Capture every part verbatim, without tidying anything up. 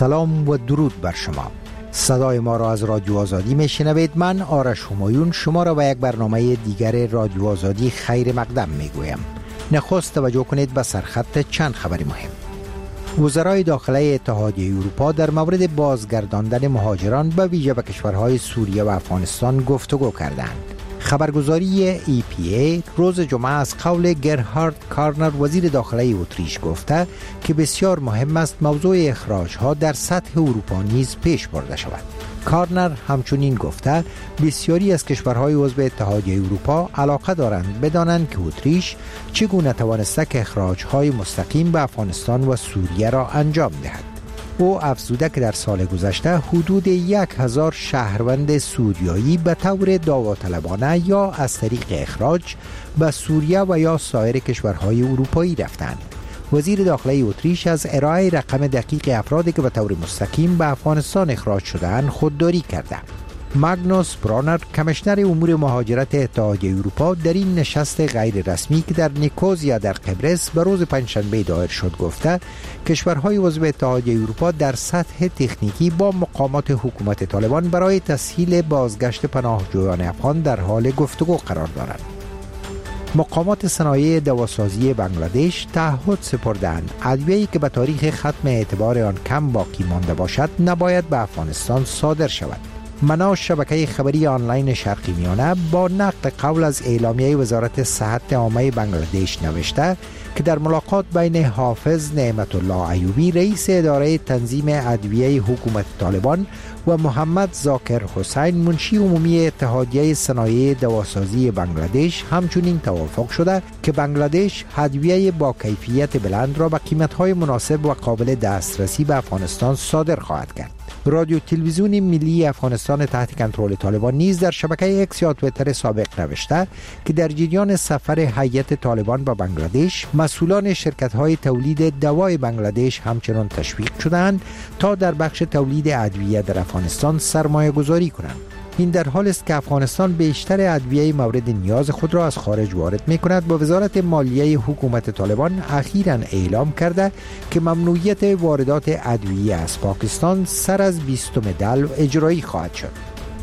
سلام و درود بر شما. صدای ما را از رادیو آزادی میشنوید. من آرش همایون شما را به یک برنامه دیگر رادیو آزادی خیر مقدم میگویم. نخست توجه کنید به سرخط چند خبر مهم. وزرای داخلی اتحادیه اروپا در مورد بازگرداندن مهاجران به ویژه به کشورهای سوریه و افغانستان گفتگو کردند. خبرگزاری ای پی ای روز جمعه از قول گرهارد کارنر وزیر داخلی اتریش گفته که بسیار مهم است موضوع اخراج‌ها در سطح اروپا نیز پیش برده شود. کارنر همچنین گفته بسیاری از کشورهای عضو اتحادیه اروپا علاقه دارند بدانند که اتریش چگونه توانسته که اخراج‌های مستقیم به افغانستان و سوریه را انجام دهد. او افزوده که در سال گذشته حدود یک هزار شهروند سوریایی به طور داوطلبانه یا از طریق اخراج به سوریه و یا سایر کشورهای اروپایی رفتند. وزیر داخلی اتریش از ارائه رقم دقیق افرادی که به طور مستقیم به افغانستان اخراج شده‌اند خودداری کرده. ماگنوس برانر کمیشنر امور مهاجرت اتحادیه اروپا در این نشست غیر رسمی که در نیکوزیا در قبرس به روز پنجشنبه دایر شد گفته کشورهای عضو اتحادیه اروپا در سطح تکنیکی با مقامات حکومت طالبان برای تسهیل بازگشت پناهجویان افغان در حال گفتگو قرار دارند. مقامات صنایع دواسازی بنگلادش تعهد سپردند ادویه‌ای که به تاریخ ختم اعتبار آن کم باقی مانده باشد نباید به افغانستان صادر شود. منار شبکه خبری آنلاین شرقی میانه با نقل قول از اعلامیه وزارت صحت عامه بنگلادش نوشته که در ملاقات بین حافظ نعمت الله ایوبی رئیس اداره تنظیم ادویه حکومت طالبان و محمد ذاکر حسین منشی عمومی اتحادیه صنایع دواسازی بنگلادش همچنین توافق شده که بنگلادش ادویه با کیفیت بلند را به قیمت‌های مناسب و قابل دسترسی به افغانستان صادر خواهد کرد. رادیو تلویزیون ملی افغانستان تحت کنترل طالبان نیز در شبکه اکس یا توییتر سابق نوشته که در جریان سفر هیئت طالبان به بنگلادش مسئولان شرکت‌های تولید دوای بنگلادش همچنان تشویق شدند تا در بخش تولید ادویه در افغانستان سرمایه گذاری کنند. این در حال است که افغانستان بیشتر ادویه مورد نیاز خود را از خارج وارد می کند. با وزارت مالیه حکومت طالبان اخیراً اعلام کرده که ممنوعیت واردات ادویه از پاکستان سر از بیستم دلو اجرایی خواهد شد.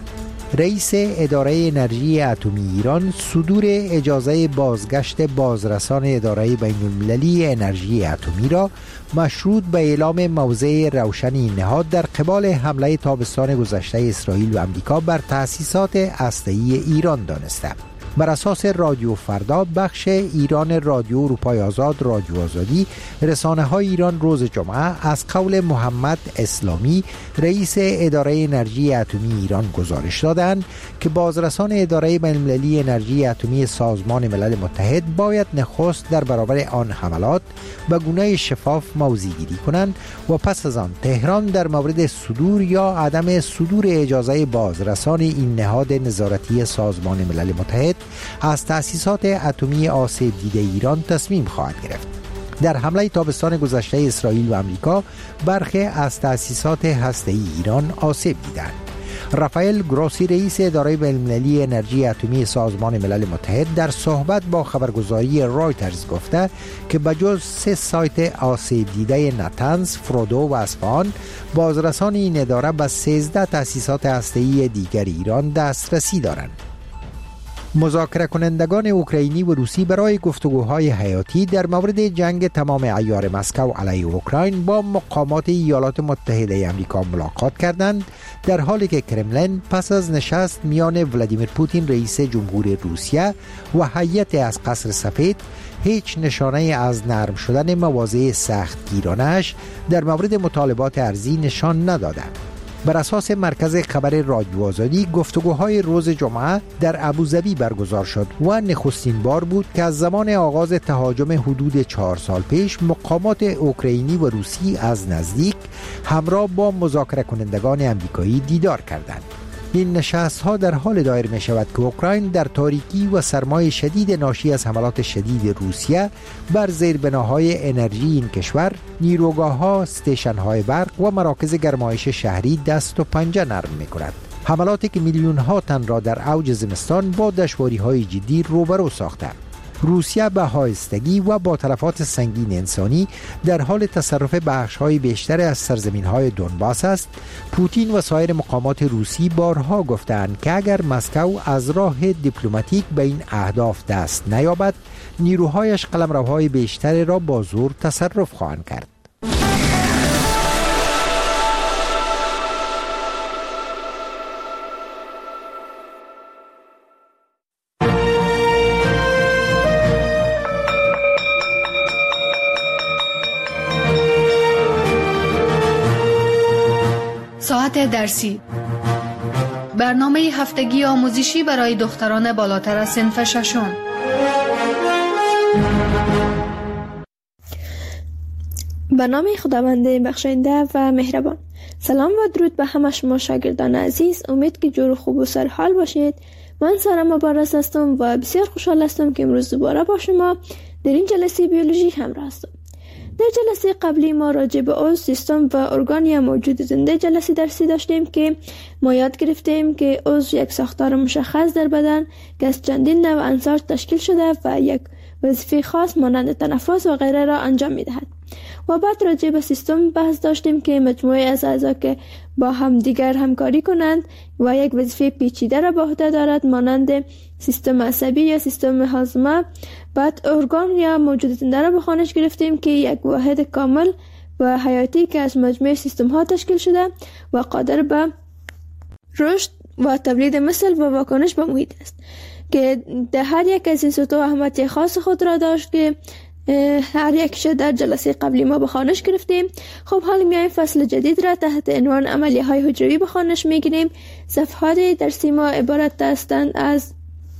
رئیس اداره انرژی اتمی ایران صدور اجازه بازگشت بازرسان اداره بین‌المللی انرژی اتمی را مشروط به اعلام موضع روشن این نهاد در قبال حمله تابستان گذشته اسرائیل و امریکا بر تأسیسات هسته‌ای ایران دانسته. بر اساس رادیو فردا بخش ایران رادیو اروپای آزاد رادیو آزادی رسانه های ایران روز جمعه از قول محمد اسلامی رئیس اداره انرژی اتمی ایران گزارش دادند که بازرسان اداره بین‌المللی انرژی اتمی سازمان ملل متحد باید نخست در برابر آن حملات به گونه شفاف موضع گیری کنند و پس از آن تهران در مورد صدور یا عدم صدور اجازه بازرسان این نهاد نظارتی سازمان ملل متحد از تأسیسات اتمی آسیب دیده ایران تصمیم خواهد گرفت. در حمله تابستان گذشته اسرائیل و امریکا برخی از تأسیسات هسته‌ای ایران آسیب دیدند. رافائل گروسی رئیس اداره بین‌المللی انرژی اتمی سازمان ملل متحد در صحبت با خبرگزاری رایترز گفته که بجز سه سایت آسیب دیده نتنز، فرودو و اصفهان بازرسان این اداره به سیزده تأسیسات هسته‌ای دیگر ایران دسترسی دارند. مذاکره کنندگان اوکراینی و روسی برای گفتگوهای حیاتی در مورد جنگ تمام عیار مسکو علیه اوکراین با مقامات ایالات متحده آمریکا ملاقات کردند، در حالی که کرملین پس از نشست میان ولادیمیر پوتین رئیس جمهور روسیه و هیئت از قصر سفید هیچ نشانه از نرم شدن مواضع سختگیرانش در مورد مطالبات ارضی نشان نداده. بر اساس مرکز خبر رادیو آزادی گفتگوهای روز جمعه در ابوظبی برگزار شد و نخستین بار بود که از زمان آغاز تهاجم حدود چهار سال پیش مقامات اوکراینی و روسی از نزدیک همراه با مذاکره کنندگان آمریکایی دیدار کردند. این نشست ها در حال دایر می شود که اوکراین در تاریکی و سرمای شدید ناشی از حملات شدید روسیه بر زیربناهای انرژی این کشور، نیروگاه ها، استیشن های برق و مراکز گرمایش شهری دست و پنجه نرم می کند. حملاتی که میلیون ها تن را در اوج زمستان با دشواری های جدی روبرو ساخته. روسیه به هایستگی و با تلفات سنگین انسانی در حال تصرف بخش‌های بیشتر از سرزمین‌های دونباس است، پوتین و سایر مقامات روسی بارها گفتند که اگر مسکو از راه دیپلماتیک به این اهداف دست نیابد، نیروهایش قلمروهای بیشتر را با زور تصرف خواهند کرد. ساعت درسی، برنامه هفتگی آموزشی برای دختران بالاتر از صنف ششم. به نام خداوند بخشنده و مهربان. سلام و درود به همه شما شاگردان عزیز. امید که جور خوب و سرحال باشید. من سارا مبارز هستم و بسیار خوشحال هستم که امروز دوباره با شما در این جلسه بیولوژی همراه هستم. در جلسه قبلی ما راجع به عضو، سیستم و ارگان یا موجود زنده جلسه درسی داشتیم که ما یاد گرفتیم که عضو یک ساختار مشخص در بدن که از چندین نوع عناصر تشکیل شده و یک وظیفه خاص مانند تنفس و غیره را انجام می‌دهد. و بعد راجع به سیستم بحث داشتیم که مجموعه از اعضا که با هم دیگر همکاری کنند و یک وظیفه پیچیده را به عهده دارد مانند سیستم عصبی یا سیستم هاضمه. بعد ارگان یا موجود زنده را به خوانش گرفتیم که یک واحد کامل و حیاتی که از مجموعه سیستم ها تشکیل شده و قادر به رشد و تولید مثل و واکنش به محیط است که در هر یک از این سطوح اهمیت خاص خود را داشت که هر یکش در جلسه قبلی ما به خوانش گرفتیم. خب حالا میایم فصل جدید را تحت عنوان عملیه های حجروی به خوانش میگیریم. صفحات درسی ما عبارت هستند از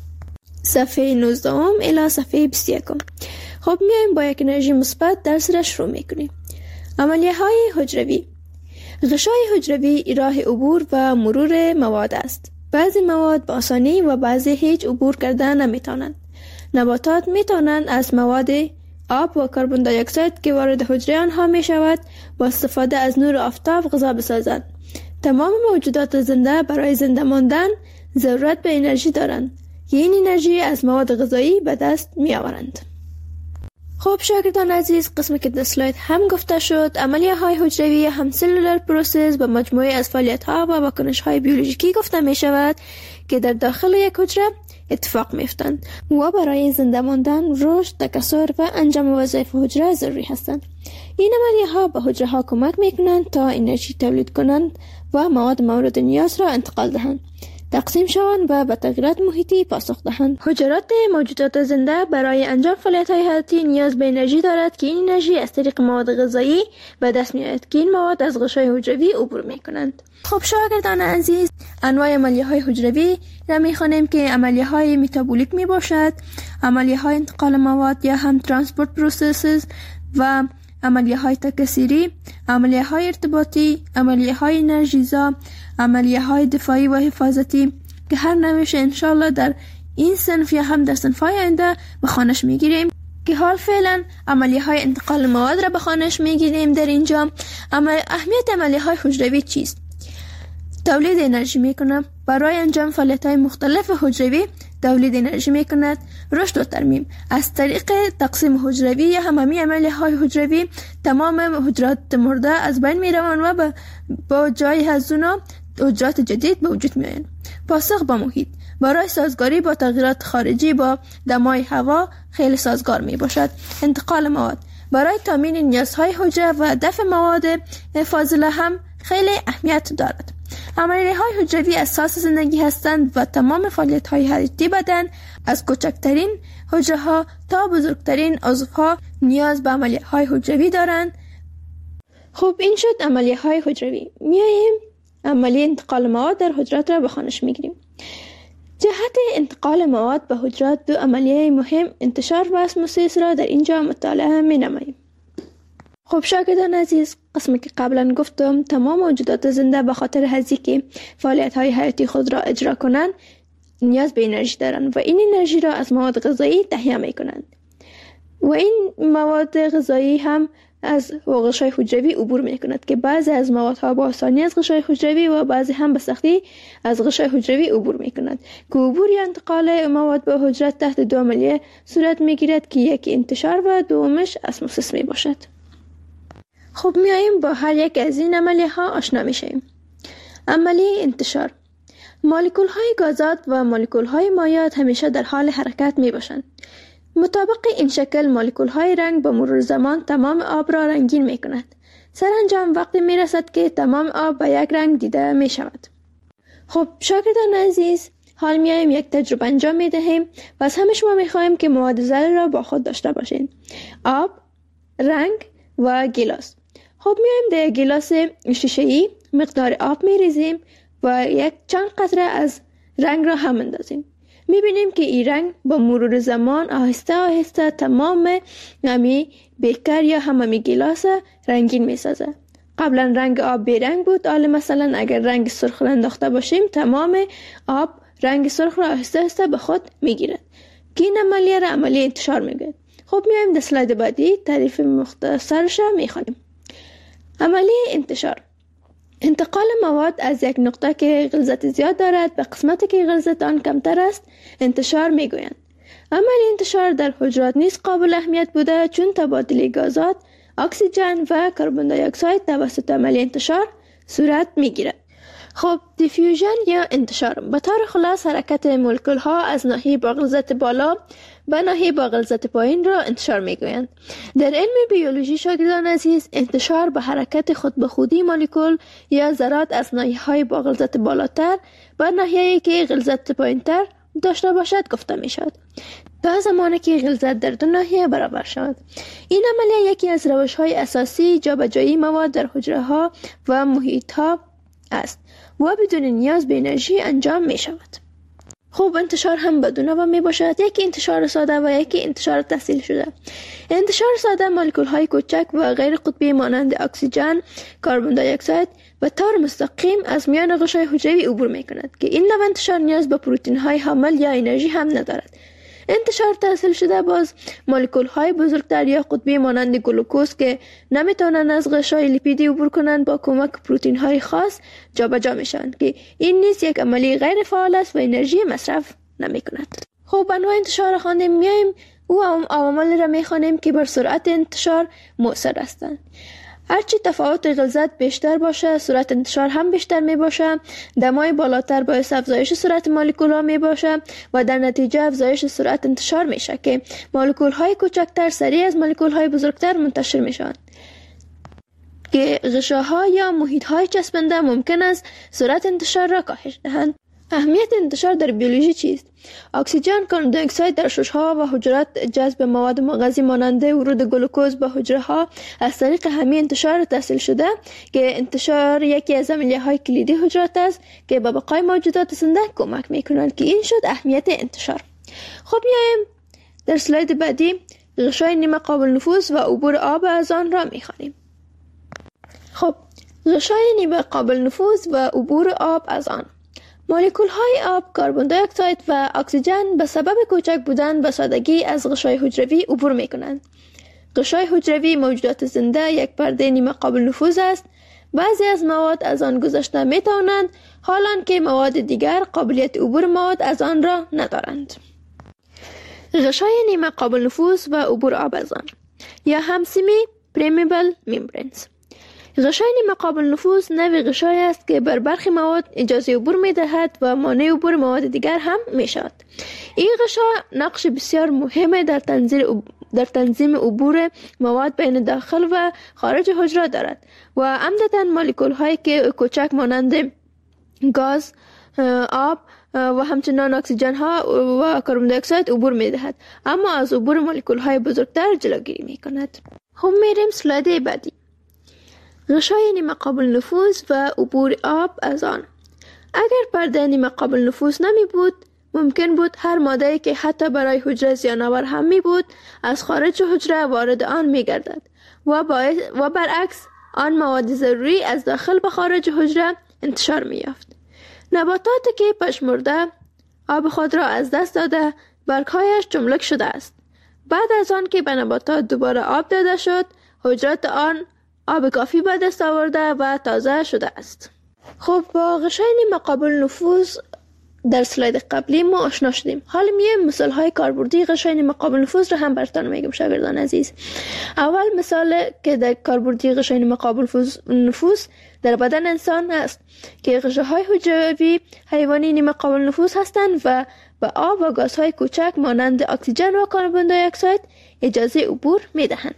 صفحه نوزده الی صفحه بیست و یک. خب میایم با یک انرژی مثبت درس را شروع میکنیم. عملیه های حجروی. غشای حجروی راه عبور و مرور مواد است. بعضی مواد با آسانی و بعضی هیچ عبور کرده نمیتونند. نباتات میتونند از مواد آب و کربن دی اکساید که وارد حجره آنها می شود با استفاده از نور آفتاب غذا بسازند. تمام موجودات زنده برای زنده ماندن ضرورت به انرژی دارند. این انرژی از مواد غذایی به دست می آورند. خب شاگردان عزیز، قسمی که در اسلاید هم گفته شد، عملیه های حجروی هم سلولر پروسس به مجموعه از فعالیت ها و واکنش های بیولوژیکی گفته می شود که در داخل یک حجره اتفاق میفتند و برای زنده ماندن، رشد، تکثر و انجام وظایف حجره ضروری هستند. این عملیه ها به حجره ها کمک میکنند تا انرژی تولید کنند و مواد مورد نیاز را انتقال دهند، تقسیم شوند و به تغییرات محیطی پاسخ دهند. حجرات موجودات زنده برای انجام فعالیت های حیاتی نیاز به انرژی دارد که این انرژی از طریق مواد غذایی به دست میآید که این مواد از غشای حجروی عبور میکنند. خب شاگردان عزیز، انواع عملیه های حجروی را میخوانیم که عملیه های متابولیک می باشد، عملیه های انتقال مواد یا هم ترانسپورت پروسسز و عملیه های تکثیری، عملیه های ارتباطی، عملیه های انرژیزا، عملیه های دفاعی و حفاظتی که هر نوعش انشالله در این صنف یا هم در صنف های آینده به خوانش میگیریم که حال فعلا عملیه های انتقال مواد را به خوانش میگیریم. در اینجا عمل... اهمیت عملیه های حجروی چیست؟ تولید انرژی میکنه. برای انجام فعالیت های مختلف حجروی تولید انرژی میکند. رشد و ترمیم. از طریق تقسیم حجروی یا هممی عملیه های حجروی تمام حجرات مرده از بین میروند و با جای از اونا حجرات جدید به وجود میآیند. پاسخ به محیط. برای سازگاری با تغییرات خارجی با دمای هوا خیلی سازگار می باشد. انتقال مواد. برای تامین نیازهای حجره و دفع مواد فاضله هم خیلی اهمیت دارد. عملیه های حجروی اساس زندگی هستند و تمام فعالیت های حیاتی بدن از کوچکترین حجره ها تا بزرگترین عضوها نیاز به عملیه های حجروی دارند. خب این شد عملیه های حجروی. میاییم عملیه انتقال مواد در حجرات را به خوانش میگیریم. جهت انتقال مواد به حجرات دو عملیه مهم انتشار و اسموسیس را در اینجا مطالعه می نماییم. خب شاگردان عزیز، قسمی که قبلا گفتم تمام موجودات زنده به خاطر هزی که فعالیت های حیاتی خود را اجرا کنند نیاز به انرژی دارند و این انرژی را از مواد غذایی تهیه می کنند و این مواد غذایی هم از غشای حجروی عبور می کند که بعضی از موادها با آسانی از غشای حجروی و بعضی هم به سختی از غشای حجروی عبور می کند که عبور یا انتقال مواد به حجره تحت دو عملیه صورت می گیرد که یکی انتشار و دومش اسموسیس می باشد. خب میاییم با هر یک از این عملیه ها آشنا می شویم. عملیه انتشار: مولکول های گازات و مولکول های مایعات همیشه در حال حرکت می باشند. مطابق این شکل مولکول های رنگ به مرور زمان تمام آب را رنگین می کند. سرانجام وقتی می رسد که تمام آب به یک رنگ دیده می شود. خب شاگردان عزیز، حال میایم یک تجربه انجام می دهیم و از همه شما می خواهیم که مواد ذره را با خود داشته باشین: آب، رنگ و گیلاس. خب میایم در گیلاس شیشه‌ای مقدار آب می ریزیم و یک چند قطره از رنگ را هم اندازیم. میبینیم که این رنگ با مرور زمان آهسته آهسته تمام همی بیکر یا همه گیلاس رنگین میسازه. قبلا رنگ آب بی رنگ بود، حالا مثلا اگر رنگ سرخ را انداخته باشیم تمام آب رنگ سرخ را آهسته آهسته به خود میگیرد که این عملیه را عملیه انتشار میگه. خب میایم در اسلاید بعدی تعریف مختصرش میخوانیم. عملیه انتشار: انتقال مواد از یک نقطه که غلظت زیاد دارد به قسمتی که غلظت آن کمتر است انتشار میگویند. عملیه انتشار در حجرات نیز قابل اهمیت بوده، چون تبادل گازات، اکسیژن و کربن دی اکساید توسط عملیه انتشار صورت میگیرد. خب دیفیوژن یا انتشار: به طور خلاص حرکت مولکول ها از ناحیه با غلظت بالا به ناحیه با غلظت پایین را انتشار میگویند. در علم بیولوژی شاگردان عزیز، انتشار به حرکت خود به خودی مولکول یا ذرات از ناحیه های با غلظت بالاتر به ناحیه‌ای که غلظت پایینتر داشته باشد گفته می شود، تا زمانی که غلظت در دو ناحیه برابر شود. این عملیه یکی از روش های اساسی جابجایی مواد در حجره ها و محیط ها است و بدون نیاز به انرژی انجام می شود. خوب انتشار هم به دو نوع می باشد، یکی انتشار ساده و یکی انتشار تحصیل شده. انتشار ساده مولکول های کوچک و غیر قطبی مانند اکسیژن، کربن دی اکساید به طور مستقیم از میان غشای حجروی عبور می کند که این نوع انتشار نیاز به پروتئین های حامل یا انرژی هم ندارد. انتشار تحصیل شده باز مولکول های بزرگتر یا قطبی مانند گلوکوز که نمی توانند از غشای لیپیدی عبور کنند با کمک پروتئین های خاص جابجا می شوند که این نیز یک عملی غیر فعال است و انرژی مصرف نمی کند. خب انواع انتشار خواندیم، میایم او عوامل را می خوانیم که بر سرعت انتشار مؤثر هستند. هرچی تفاوت غلظت بیشتر باشه سرعت انتشار هم بیشتر می باشه. دمای بالاتر باعث افزایش سرعت مولکول ها می باشه و در نتیجه افزایش سرعت انتشار میشه که مولکول های کوچکتر سریع از مولکول های بزرگتر منتشر می شوند که غشاها یا محیط های چسبنده ممکن است سرعت انتشار را کاهش دهند. اهمیت انتشار در بیولوژی چیست؟ اکسیژن، کربن دی اکساید در شش‌ها و حجرات جذب مواد مغذی مانند ورود گلوکوز به حجره ها از طریق همین انتشار تحصیل شده که انتشار یکی از عملیه‌های کلیدی حجرات است که به بقای موجودات زنده کمک می‌کنند که این شد اهمیت انتشار. خب میایم در اسلاید بعدی غشای نیمه قابل نفوذ و عبور آب از آن را می‌خوانیم. خب غشای نیمه قابل نفوذ و عبور آب از آن: مولکول های آب، کربن دی اکساید و اکسیژن به سبب کوچک بودن به سادگی از غشای حجروی عبور می کنند. غشای حجروی موجودات زنده یک پرده نیمه قابل نفوذ است. بعضی از مواد از آن گذشته می توانند، حالان که مواد دیگر قابلیت عبور مواد از آن را ندارند. غشای نیمه قابل نفوذ و عبور آب از آن یا هم سیمی پرمیبل ممبرینز. غشای نیمه قابل نفوذ نوعی غشای است که بر برخی مواد اجازه عبور می دهد و مانع عبور مواد دیگر هم می شود. این غشا نقش بسیار مهم در تنظیم در تنظیم عبور مواد بین داخل و خارج حجره دارد و عمدتاً مولکول هایی که کوچک مانند گاز، آب و همچنان اکسیژن ها و کربن دی اکساید عبور می دهد، اما از عبور مولکول های بزرگتر جلوگیری می کند. هم میریم اسلاید بعدی. غشای نیمه قابل نفوذ و عبور آب از آن. اگر پرده نیمه قابل نفوذ نمی بود، ممکن بود هر ماده‌ای که حتی برای حجره زیان‌آور هم می بود از خارج حجره وارد آن می گردد و, و برعکس آن مواد ضروری از داخل به خارج حجره انتشار می یافت. نباتاتی که پژمرده آب خود را از دست داده برگ‌هایش چملک شده است. بعد از آن که به نباتات دوباره آب داده شد، حجرات آن آب کافی به دست آورده و تازه شده است. خب با غشای نیمه قابل نفوذ در سلاید قبلی ما آشنا شدیم. حالا میایم مثال های کاربردی غشای نیمه قابل نفوذ رو هم براتون میگم شاگردان عزیز. اول مثال که در کاربردی غشای نیمه قابل نفوذ در بدن انسان است که غشاهای حجروی حیوانی نیمه قابل نفوذ هستند و به آب و گازهای کوچک مانند اکسیژن و کربن دی اکساید اجازه عبور میدهند.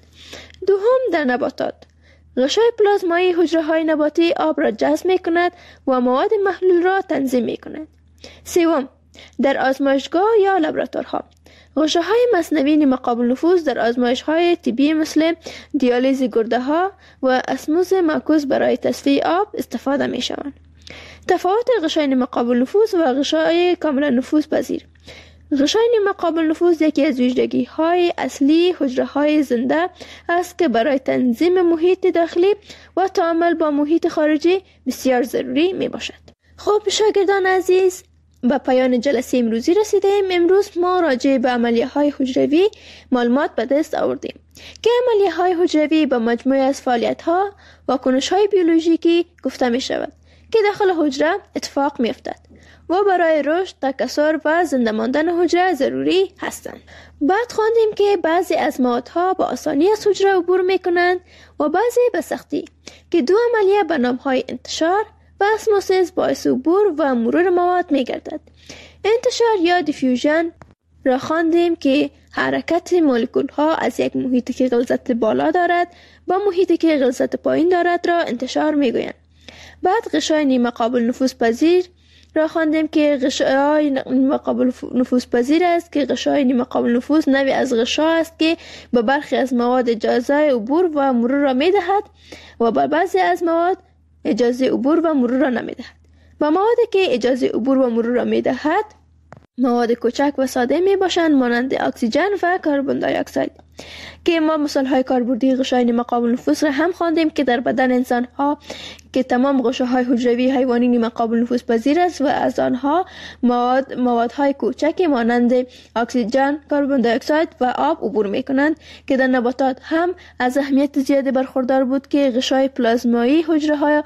دوم در نباتات غشای پلازمایی حجره‌های نباتی آب را جذب می‌کند و مواد محلول را تنظیم می‌کند. سوم در آزمایشگاه یا لابراتوارها غشاهای مصنوی نیمه قابل نفوذ در آزمایش‌های طبی مثل دیالیز گرده‌ها و اسموز معکوس برای تصفیه آب استفاده می‌شوند. تفاوت غشای نیمه قابل نفوذ و غشای کاملا نفوذ پذیر. غشای نیمه قابل نفوذ یکی از ویژگی‌های اصلی حجره‌های زنده است که برای تنظیم محیط داخلی و تعامل با محیط خارجی بسیار ضروری میباشد. خب شاگردان عزیز، به پایان جلسه امروزی رسیدیم. امروز ما راجع به عملیه‌های حجروی معلومات به دست آوردیم که عملیه‌های حجروی به مجموعه از فعالیت‌ها و کنش‌های بیولوژیکی گفته می‌شود که داخل حجره اتفاق می‌افتد و برای رشد، تکثر و زنده ماندن حجره ضروری هستند. بعد خواندیم که بعضی از موادها با آسانی از حجره عبور می‌کنند و بعضی به سختی که دو عملیه به نام‌های انتشار و اسموسیس باعث عبور و مرور مواد می‌گردد. انتشار یا دیفیوژن را خواندیم که حرکت مولکول‌ها از یک محیطی که غلظت بالا دارد با محیطی که غلظت پایین دارد را انتشار می‌گویند. بعد غشای نیمه قابل نفوذ پذیر را خواندیم که غشای نیمه قابل نفوذ پذیر است که غشای نیمه قابل نفوذ نوعی از غشا است که به برخی از مواد اجازه عبور و مرور را می‌دهد و به بعضی از مواد اجازه عبور و مرور را نمی‌دهد. و موادی که اجازه عبور و مرور را می‌دهد مواد کوچک و ساده میباشند مانند اکسیژن و کربن دی اکساید که ما مثال های کاربردی غشای نیمه قابل نفوذ را هم خواندیم که در بدن انسان ها که تمام غشاهای حجروی حیوانی نیمه قابل نفوذ پذیر است و از آنها مواد موادهای کوچکی مانند اکسیژن، کربن دی اکساید و آب عبور میکنند که در نباتات هم از اهمیت زیادی برخوردار بود که غشای پلازمایی حجره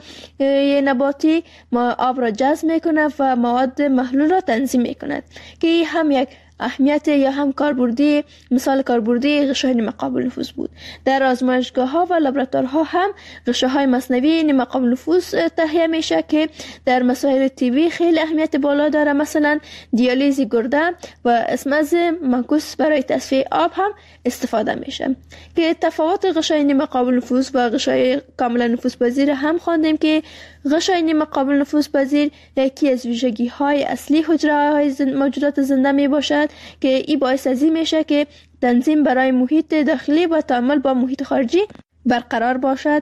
نباتی ما آب را جذب میکند و مواد محلول را تنظیم میکند که هم یک اهمیت یا هم کاربردی مثال کاربردی غشای نیمه قابل نفوذ بود. در آزمایشگاه ها و لابراتوارها هم غشاهای مصنوی نیمه قابل نفوذ تهیه میشه که در مسائل طبی خیلی اهمیت بالا داره، مثلا دیالیز گرده و اسموز معکوس برای تصفیه آب هم استفاده میشه. که تفاوت غشای نیمه قابل نفوذ و غشای کاملا نفوذ پذیر هم خواندیم که غشای نیمه قابل نفوذ پذیر یکی از ویژگی های اصلی حجره های زن... موجودات زنده می باشد که این باعث از این میشه که تنظیم برای محیط داخلی و تعامل با محیط خارجی برقرار باشد.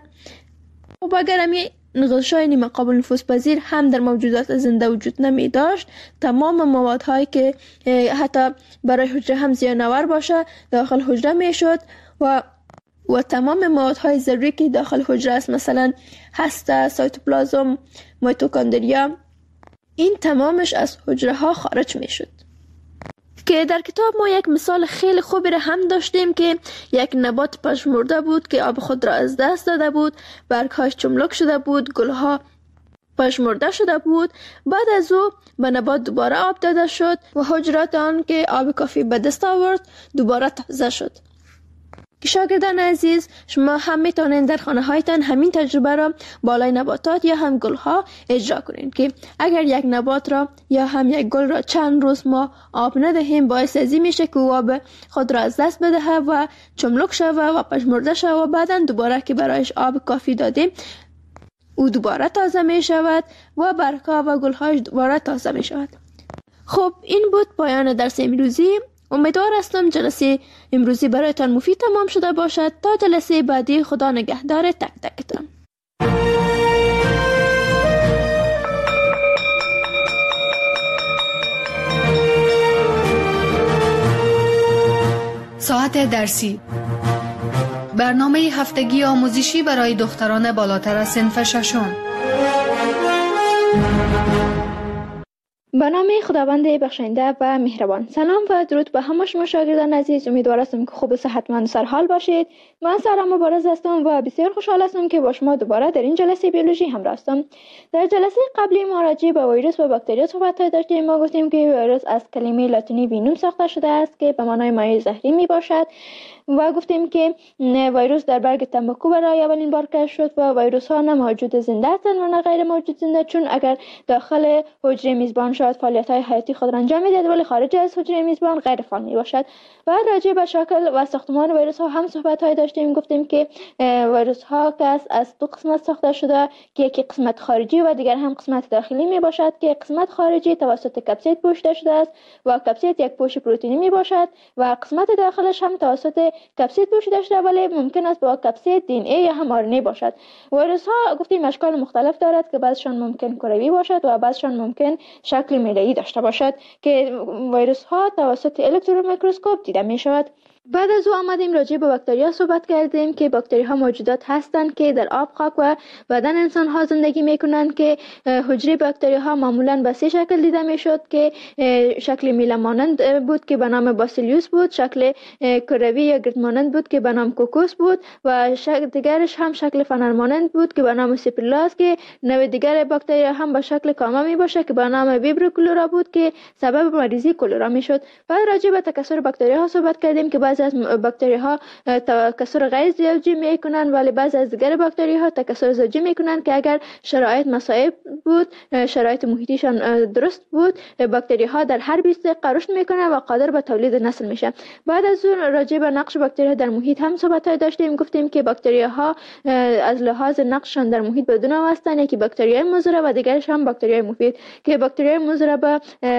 و اگر همی غشای نیمه قابل نفوذ پذیر هم در موجودات زنده وجود نمی داشت، تمام موادهایی که حتی برای حجره هم زیان‌آور باشه داخل حجره می شد و و تمام موادهای ضروری که داخل حجره است، مثلا هسته، سایتوپلازم، میتوکندریا، این تمامش از حجره ها خارج می شد. که در کتاب ما یک مثال خیلی خوبی را هم داشتیم که یک نبات پژمرده بود که آب خود را از دست داده بود، برگهاش چملک شده بود، گلها پژمرده شده بود. بعد از او به نبات دوباره آب داده شد و حجرات آن که آب کافی به دست آورد دوباره تازه شد. که شاگردان عزیز، شما هم میتونید در خانه هایتان همین تجربه را بالای نباتات یا هم گل ها اجرا کنید که اگر یک نبات را یا هم یک گل را چند روز ما آب ندهیم، باعث ازی میشه که آب خود را از دست بده و چملک شوه و پژمرده شوه و بعدا دوباره که برایش آب کافی دادیم او دوباره تازه می شود و برگها و گل ها دوباره تازه می شود. خب این بود پایان درس امروزی. امیدوار هستم جلسه امروزی برایتان مفید تمام شده باشد. تا جلسه بعدی، خدا نگهدار تک تکتان. ساعت درسی، برنامه هفتگی آموزشی برای دختران بالاتر از صنف ششم. به نام خداوند بخشنده و مهربان. سلام و درود به همه شما شاگردان عزیز. امیدوار هستم که خوب و صحتمند و سرحال باشید. من سارا مبارز هستم و بسیار خوشحال هستم که با شما دوباره در این جلسه بیولوژی همراه هستم. در جلسه قبلی ما راجع به ویروس و باکتریا صحبت داشتیم. ما گفتیم که ویروس از کلمه لاتینی وینوم ساخته شده است که به معنای مایع زهری می باشد و گفتیم که ویروس در برگ تنباکو برای اولین بار کشف شد و ویروس ها نه موجود زنده هستند و نه غیر موجود زنده، چون اگر داخل حجره میزبان شاید فعالیت های حیاتی خود را انجام میدهد ولی خارج از حجره میزبان غیر فعال می باشد. و راجع به شکل و ساختمان ویروس ها هم صحبت های داشتیم. گفتیم که ویروس ها که از دو قسمت ساخته شده که یکی قسمت خارجی و دیگر هم قسمت داخلی می باشد که قسمت خارجی توسط کپسید پوشیده شده است و کپسید یک پوش پروتئینی می باشد و قسمت داخلش هم توسط کپسید پوشیده شده ولی ممکن است با کپسید دی ان ای یا هم آر ان ای باشد. ویروس ها گفتیم اشکال مختلف دارد که بعضشان ممکن کروی باشد و بعضشان ممکن شکل میله‌ای داشته باشد که ویروس ها توسط الکترون میکروسکوپ دیده می شود. بعد از او آمدیم راجع به باکتریا صحبت کردیم که باکتری ها موجودات هستند که در آب، خاک و بدن انسان ها زندگی می کنند که حجره باکتری ها معمولا به سه شکل دیده می شد که شکل میله مانند بود که به نام باسیلیوس بود، شکل کروی یا گرد مانند بود که به نام کوکوس بود و شکل دیگرش هم شکل فنر مانند بود که به نام سیپرلاس که نوع دیگر باکتری هم به شکل کامه می باشه که به نام ویبرو کلورا بود که سبب مریضی کلورا می شد. بعد راجع به تکثر باکتری ها صحبت کردیم که بعضی از باکتری ها تکثر غیر زوجی می کنند ولی بعضی از دیگر باکتری ها تکثر زوجی می کنند که اگر شرایط مساعد بود، شرایط محیطیشان درست بود، باکتری ها در هر بیست دقیقه رشد میکنند و قادر به تولید نسل میشه. بعد از اون راجع به نقش باکتری ها در محیط هم صحبت داشتیم. گفتیم که باکتری ها از لحاظ نقششان در محیط به دو نوع هستند، یکی باکتری های مضر و دیگرش هم باکتری های مفید که باکتری های مضر به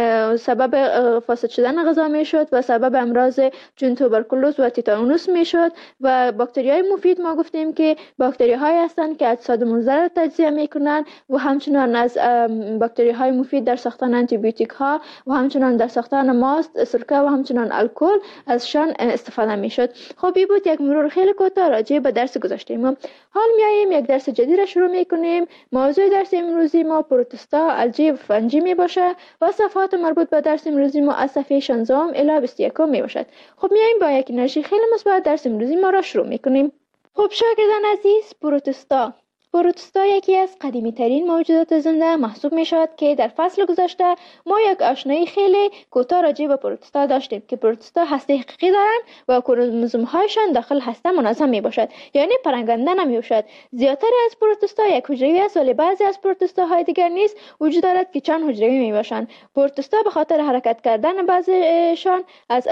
سبب فاسد شدن غذا میشد و سبب امراض چون توبرکولوز و تیتانوس میشد و باکتری های مفید ما گفتیم که باکتری هایی هستند که اجساد مضر را تجزیه میکنند و همچنان از باکتری های مفید در ساختن آنتی بیوتیک ها و همچنان در ساختن ماست، سرکه و همچنان الکل ازشان استفاده میشد. خب این بود یک مرور خیلی کوتاه راجع به درس گذاشته ما. حال میاییم یک درس جدید را شروع میکنیم. موضوع درس امروزی ما پروتوستا، الژی و فنجی می باشه و صفحات مربوط به درس امروزی ما از صفحه شانزده الی بیست و یک می باشد. خب میاییم با یک انرژی خیلی مثبت درس امروزی ما را شروع میکنیم. خب شاگردان عزیز، پروتوستا پروتوستا یکی از قدیمی ترین موجودات زنده محسوب می شود که در فصل گذشته ما یک آشنایی خیلی کوتاه راجع به پروتوستا داشتیم که پروتوستا هسته حقیقی دارند و کروموزوم هایشان داخل هسته منظم می باشد، یعنی پرنگنده نمی باشد. زیادتر از پروتوستا یک حجروی است ولی بعضی از پروتوستا های دیگر نیز وجود دارد که چند حجروی می باشند. پروتوستا به خاطر حرکت کردن بعضیشان از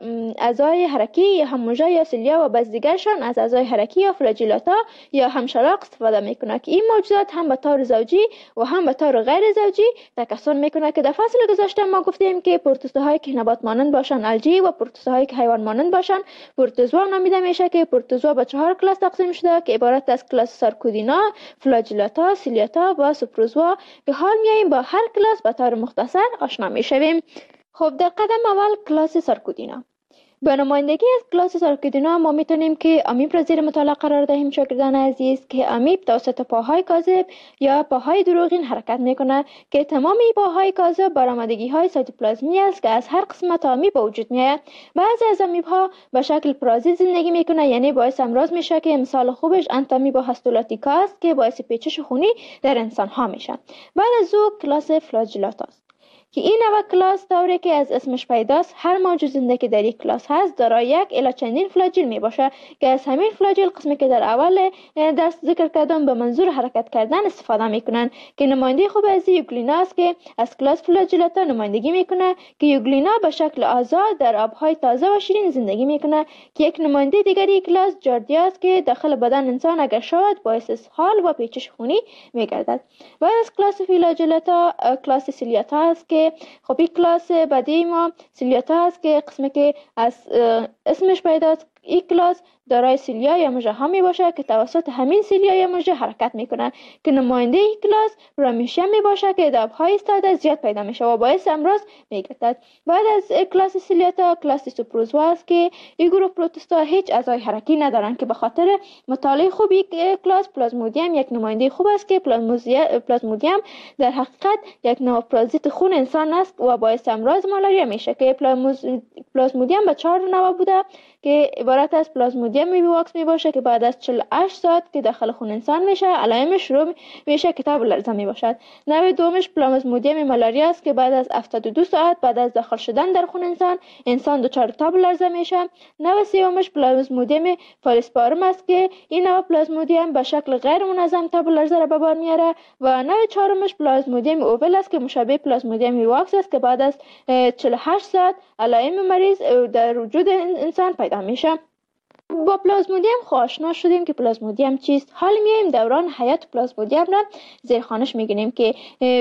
اعضای حرکی یا هم موجه یا سیلیا و بعضی دیگرشان از اعضای حرکی یا فلاجیلاتا یا هم شلاق استفاده میکنه که این موجودات هم به طور زوجی و هم به طور غیر زوجی تکثر میکنه که در فصل گذشته ما گفتیم که پروتوزوهایی که نبات مانند باشن الژی و پروتوزوهایی که حیوان مانند باشن پروتوزوا نامیده میشه که پروتوزوا به چهار کلاس تقسیم شده که عبارت از کلاس سارکودینا، فلاجیلاتا، سیلیاتا و سوپروزوا که حال میایم با هر کلاس به طور مختصر آشنا میشویم. خب در قدم اول کلاس سارکودینا. به نمایندگی از کلاس سارکودینا ما میتونیم که امیب را زیر مطالعه قرار دهیم شاگردان عزیز که امیب توسط پاهای کاذب یا پاهای دروغین حرکت میکنه که تمام این پاهای کاذب برآمدگی های سایتوپلازمی است که از هر قسمت امیب به وجود میاد. بعضی از امیب ها به شکل پرازیت زندگی میکنه، یعنی باعث امراض میشه که مثال خوبش انتامیبا هاستولاتیکا است که باعث پیچش خونی در انسان ها میشه. بعد از او کلاس فلاجیلاتا است که این نوع کلاس طوری که از اسمش پیداست هر موجود زنده که در این کلاس هست دارای یک الی چندین فلاجیل می باشه که از همین فلاجیل قسمی که در اول درس ذکر کردم به منظور حرکت کردن استفاده میکنن که نماینده خوب از یوگلینا است که از کلاس فلاجیلاتا نمایندگی میکنه که یوگلینا به شکل آزاد در آبهای تازه و شیرین زندگی میکنه که یک نماینده دیگری کلاس جاردیا است که داخل بدن انسان اگر شود باعث اسهال و پیچش خونی میگردد. بعد از کلاس فلاجیلاتا کلاس سیلیاتا است که خب این کلاس بعدی ما سیلیاتا است که قسمی که از اسمش پیداست. این کلاس دارای سیلیا یا مژه ها می باشد که توسط همین سیلیا یا مژه حرکت می کنند که نماینده کلاس پرومیشیم می باشد که دبهای ایستاده زیاد پیدا می شود و باعث امراض می گردد. بعد از کلاس سیلیا تا کلاس سوپروزوا است که این گروه پروتوستا هیچ اعضای حرکی ندارند که به خاطر مطالعه خوبی کلاس پلازمودیم یک نماینده خوب است که پلازمودیم در حقیقت یک نوع پارازیت خون انسان است و باعث امراض مالاریا میشه که پلازمودیم به چهار نوع بوده که عبارت از پلازمودیم بیواکس می باشه که بعد از چهل و هشت ساعت که داخل خون انسان میشه علائمش شروع میشه که تب لرزه می باشد. نوع دومش پلازمودیم مالاریا است که بعد از هفتاد و دو ساعت بعد از داخل شدن در خون انسان انسان دچار تب لرزه میشه. نوع سومش پلازمودیم فالسپارم است که این نوع پلازمودیم به شکل غیر منظم تب لرزه را به بار میاره و نوع چهارمش پلازمودیم اوول است که مشابه پلازمودیم بیواکس است که بعد از چهل و هشت ساعت علائم مریض در وجود انسان پیدا میشه. با پلازمودیم آشنا شدیم که پلازمودیم چیست. حال میایم دوران حیات پلازمودیم را زیر خانش میگیریم که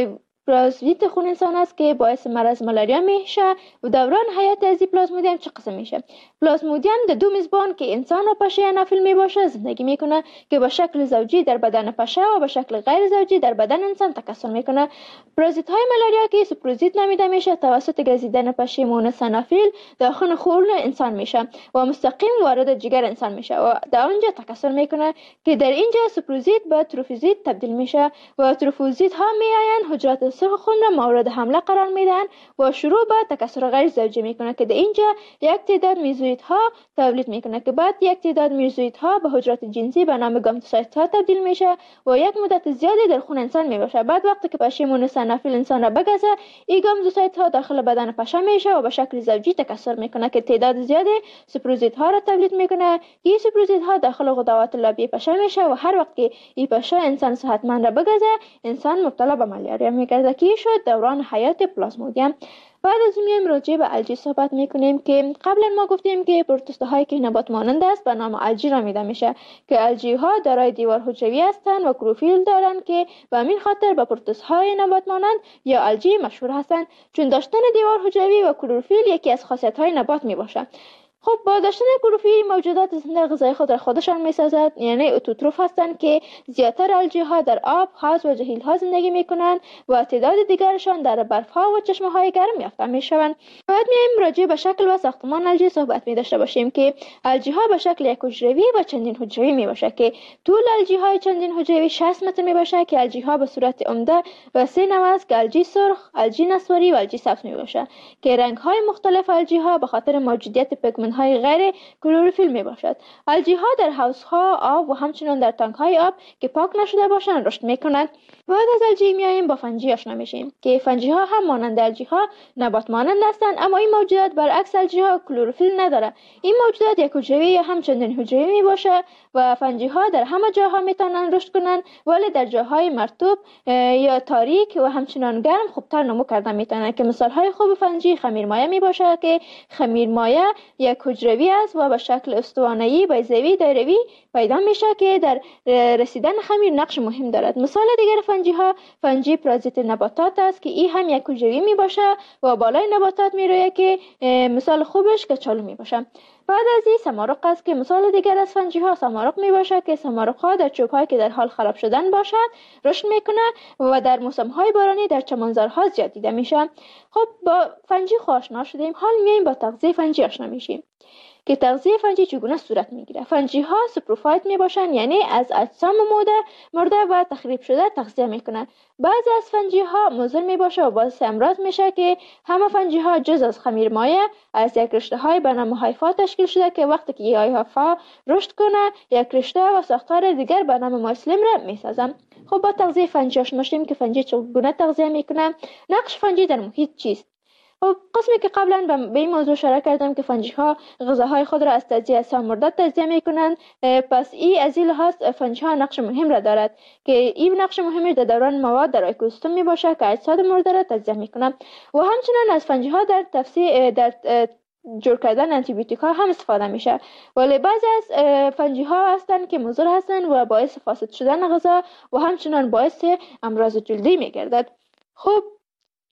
پارازیت خون انسان است که باعث مرض مالاریا میشه و دوران حیات از پلازمودیم چه قسم میشه. پلازمودیم در دو میزبان که انسان و پشه انافیل میباشه زندگی میکنه که به شکل زوجی در بدن پشه و به شکل غیر زوجی در بدن انسان تکثر میکنه. پارازیت های مالاریا که سوپروزیت نامیده میشه توسط گزیدن پشه مونس انافیل داخل خون انسان میشه و مستقیم وارد جگر انسان میشه و در اونجا تکثر میکنه که در اینجا سوپروزیت به تروفوزیت تبدیل میشه و تروفوزیت ها میآیند حجرات سرخ خون را مورد حمله قرار میدن و شروع به تکثر غیر زوجی میکنه که در اینجا یک تعداد میزویت ها تولید میکنه که بعد یک تعداد میزویت ها به حجرات جنسی به نام گامتوسایت ها تبدیل میشه و یک مدت زیادی در خون انسان میباشه. بعد وقتی که پشه مونس انافیل انسان را بگزه این گامتوسایت ها داخل بدن پشه میشه و به شکل زوجی تکثر میکنه که تعداد زیادی سوپروزیت ها را تولید میکنه. این سوپروزیت ها داخل غدوات لابی پشه میشه و هر وقت که این پشه انسان صحتمند را بگزه انسان مبتلا به مالاریا میگرده که شد دوران حیات پلازمودیم. بعد از میایم راجع به الژی صحبت میکنیم که قبلا ما گفتیم که پروتوستا هایی که نبات مانند است به نام الژی نامیده میشه که الژی ها دارای دیوار حجروی هستند و کلروفیل دارند که به همین خاطر به پروتوستا های نبات مانند یا الژی مشهور هستند چون داشتن دیوار حجروی و کلروفیل یکی از خاصیت های نبات میباشد. خب با داشتن کلروفیل موجودات زنده غذای خود را خودشان میسازد یعنی اتوتروف هستند که زیادتر الژی ها در آب، حوض و جهیل ها زندگی میکنند و تعداد دیگرشان در برف ها و چشمه های گرم یافته میشوند. باید میایم راجع به شکل و ساختمان الژی صحبت می داشته باشیم که الژی ها به شکل یک حجروی و چندین حجروی می باشه که طول الژی های چندین حجروی شصت متر می باشه که الژی ها به صورت عمده و سه نوع است که الژی سرخ، الژی نسواری و الژی سبز می باشه که رنگ های مختلف الژی ها به خاطر موجودیت پیگمنت های غیر کلروفیل می باشد. الژی ها در حوض ها آب و همچنین در تانک های آب که پاک نشده باشند رشد می کنند. بعد از الژی میایم با فنجی آشنا میشیم که فنجی ها هم مانند الژی ها نبات مانند هستند اما این موجودات برعکس الژی ها کلروفیل نداره. این موجودات یک حجروی یا همچنین حجروی می باشه و فنجی ها در همه جاها میتونن رشد کنند ولی در جاهای مرطوب یا تاریک و همچنین گرم خوبتر نمو کردن میتونن که مثال های خوب فنجی خمیرمایه می باشه که خمیرمایه یک حجروی است و به شکل استوانه‌ای بیضوی دایروی پیدا میشه که در رسیدن خمیر نقش مهم دارد. مثال دیگر فنجی ها فنجی پارازیت نباتات است که این هم یک حجروی می باشه و بالای نباتات میرویه که مثال خوبش کچالو می باشه. بعد از این سمارق است که مثال دیگر از فنجی ها سمارق می باشه که سمارق ها در چوب هایی که در حال خراب شدن باشد رشد میکنه و در موسم های بارانی در چمنزارها زیاد دیده میشه. خب با فنجی آشنا شدیم، حال میایم با تغذیه فنجی آشنا میشیم که تغذیه فنجی چگونه صورت میگیره. فنجی ها سپروفایت می باشن یعنی از اجسام مرده مرده و تخریب شده تغذیه میکنن. بعضی از فنجی ها مضر می باشه و باعث امراض میشه که همه فنجی ها جز از خمیرمایه از یک رشته های به نام هایفا تشکیل شده که وقتی که این هایفا رشد کنه یک رشته و ساختار دیگر به نام مایسلیم را میسازن. خب با تغذیه فنجی آشنا شدیم که فنجی چگونه تغذیه میکنه. نقش فنجی در محیط چیست؟ خب قسمی که قبلا به این موضوع اشاره کردم که فنجی ها غذاهای خود را از تجزیه اجسام مرده تجزیه میکنند، پس این از این لحاظ فنجی ها نقش مهم را دارد که این نقش مهمی در دوران مواد در اکوسیستم می باشه که اجساد مرده را تجزیه میکنند و همچنین از فنجی ها در تفسیر در جور کردن آنتی بیوتیک ها هم استفاده میشه. ولی بعضی از فنجی ها هستند که مضر هستند و باعث فاسد شدن غذا و همچنین باعث امراض جلدی میگردد. خب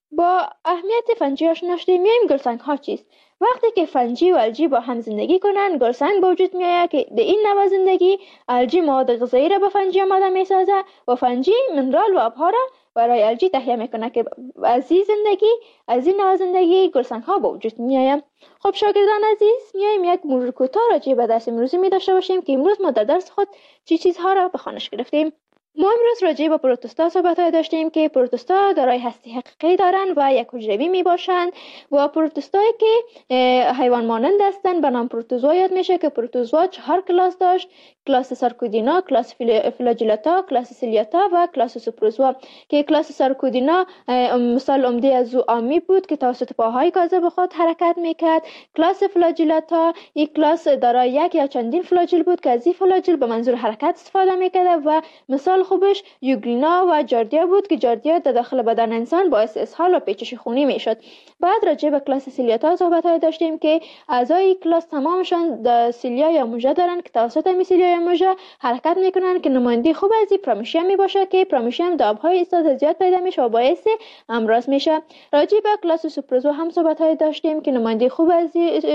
با اهمیت فنجی آشنا شدیم. میایم گلسنگ ها چیست؟ وقتی که فنجی و الجی با هم زندگی کنند، گلسنگ به وجود میآید که در این نوع زندگی الجی مواد غذایی را به فنجی آماده میسازد و فنجی منرال و آبها را برای الجی تهیه میکنه که از این زندگی از این نوع زندگی گلسنگ ها به وجود میآیند. خب شاگردان عزیز، میایم یک مرور کوتاه راجع به درس امروزی می داشته باشیم که امروز ما در درس خود چی چیزها را به خوانش گرفتیم. ما امروز راجع به پروتوستا صحبت داشتیم که پروتوستا دارای هسته حقیقی دارند و یک حجروی می باشند و پروتوستایی که حیوان مانند هستند به نام پروتوزوا یاد میشه که پروتوزوا چهار کلاس داشت: کلاس سارکودینا، کلاس فلاجیلاتا، کلاس سیلیاتا و کلاس سوپروزوا. که کلاس سارکودینا مثال عمده از او آمی بود که توسط پاهای کاذب به خود حرکت میکرد. کلاس فلاجیلاتا یک کلاس دارای یک یا چندین فلاجیل بود که از این فلاجیل به منظور حرکت استفاده میکرد و مثال خوبش یوگلینا و جاردیا بود که جاردیا در داخل بدن انسان باعث اسهال و پیچش خونی میشد. بعد راجع به کلاس سیلیاتا صحبت داشتیم که اعضای کلاس تمامشان د سیلیا یا موژه دارند که توسط می سیلیا یا موژه حرکت میکنند که نماینده خوب از این پرامیشیم می باشه که پرامیشیم د آبهای استاد زیاد پیدا میشه و باعث امراض میشه. راجع به کلاس سوپروزوا هم صحبت داشتیم که نماینده خوب از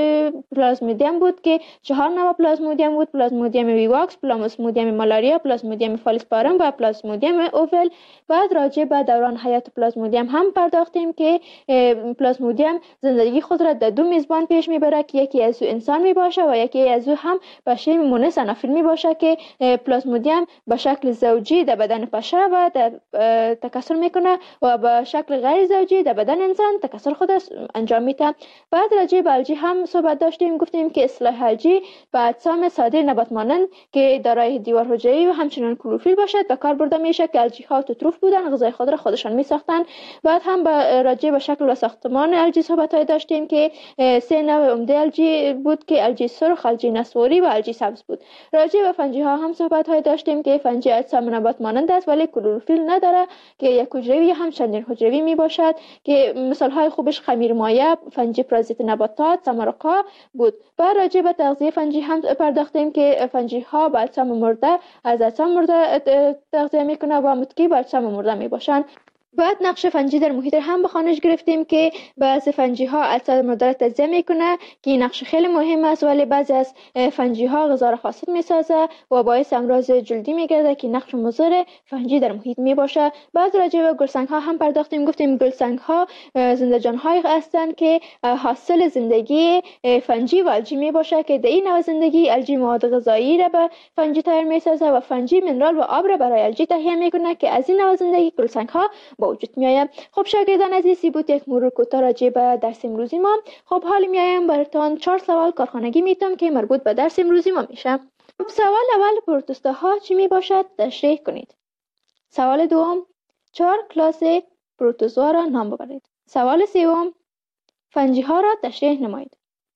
پلازمودیم بود که چهار نوع پلازمودیم بود: پلازمودیم ویواکس، پلازمودیم مالاریا، پلازمودیم فالسپارم و پلازمودیم اوول. بعد راجع به دوران حیات پلازمودیم هم پرداختیم که پلازمودیم زندگی خود را در دو میزبان پیش میبره که یکی از او انسان میباشه و یکی از او هم بشه مونس انافیل میباشه که پلازمودیم به شکل زوجی در بدن پشه و در تکثر میکنه و به شکل غیر زوجی در بدن انسان تکثر خود انجام میده. بعد راجع به الجی هم صحبت داشتیم، گفتیم که اصطلاح الجی به اجسام ساده نبات مانند که دارای دیوار حجروی و همچنین کلروفیل باشد به کار برده میشه که الجی ها اوتوتروف بودن، غذای خود را خودشان میساختن. بعد هم به راجع به شکل و ساختمان الجی صحبت داشتیم که سه نوع عمده الجی بود که الجی سرخ، الجی نسواری و الجی سبز بود. راجع به فنجی ها هم صحبت داشتیم که فنجی اجسام نبات مانند است ولی کلروفیل نداره که یک حجروی هم چندین حجروی می باشد که مثال های خوبش خمیر مایع، فنجی پرازیت نباتات، سمرقا بود. بعد راجع به تغذیه فنجی هم پرداختیم که فنجی ها با اجسام مرده از اجسام مرده تغذیه میکنه و متکی با اجسام مرده می باشند. بعد نقش فنجی در محیط هم به خوانش گرفتیم که بعضی فنجی ها اجساد مرده را تجزیه میکنه که این نقش خیلی مهم است، ولی بعضی از فنجی ها غذا را فاسد میسازه و باعث امراض جلدی میگرده که نقش مضر فنجی در محیط میباشه. بعد راجع به گلسنگ ها هم پرداختیم، گفتیم گلسنگ ها زنده جان های هستند که حاصل زندگی فنجی و الجی میباشه که در این نوع زندگی الجی مواد غذایی را به فنجی تهیه میسازه و فنجی منرال و آب را برای الجی تهیه میکنه که از این نوع زندگی گلسنگ ها با وجود میآید. خب شاگردان عزیزی بود یک مرور کوتاه راجع به درس امروزی ما. خب حالا میایم براتون چهار سوال کارخانگی میتونم که مربوط به درس امروزی ما میشه. خب سوال اول، پروتوستا ها چی می باشد تشریح کنید. سوال دوم، چهار کلاس پروتوزوا را نام ببرید. سوال سوم، فنجی ها را تشریح نمایید.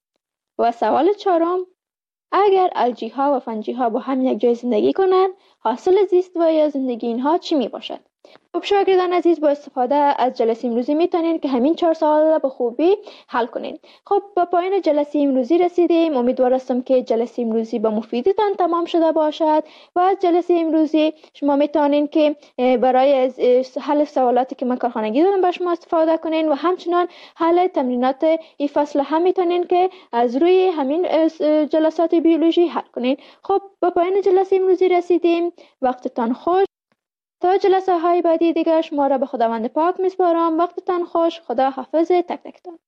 و سوال چهارم، اگر الجی ها و فنجی ها با هم یک جای زندگی کنند، حاصل زیست و یا زندگی اینها چی می باشد؟ خب شاگردان عزیز، با استفاده از جلسه امروزی میتونین که همین چهار سوال را به خوبی حل کنین. خب با پایان جلسه امروزی رسیدیم. امیدوار هستم که جلسه امروزی با مفیدتان تمام شده باشد و از جلسه امروزی شما میتونین که برای حل سوالاتی که من کارخانگی دادم با شما استفاده کنین و همچنان حل تمرینات این فصل هم میتونین که از روی همین جلسات بیولوژی حل کنین. خب با پایان جلسه امروزی رسیدیم. وقتتان خوش. تا جلسه های بعدی دیگر شما را به خداوند پاک میسپارم. وقتتان خوش. خدا حافظ تک تکتان.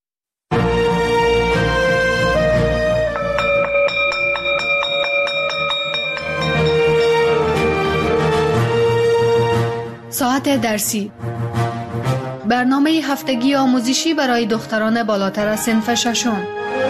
ساعت درسی، برنامه هفتگی آموزشی برای دختران بالاتر از صنف ششم.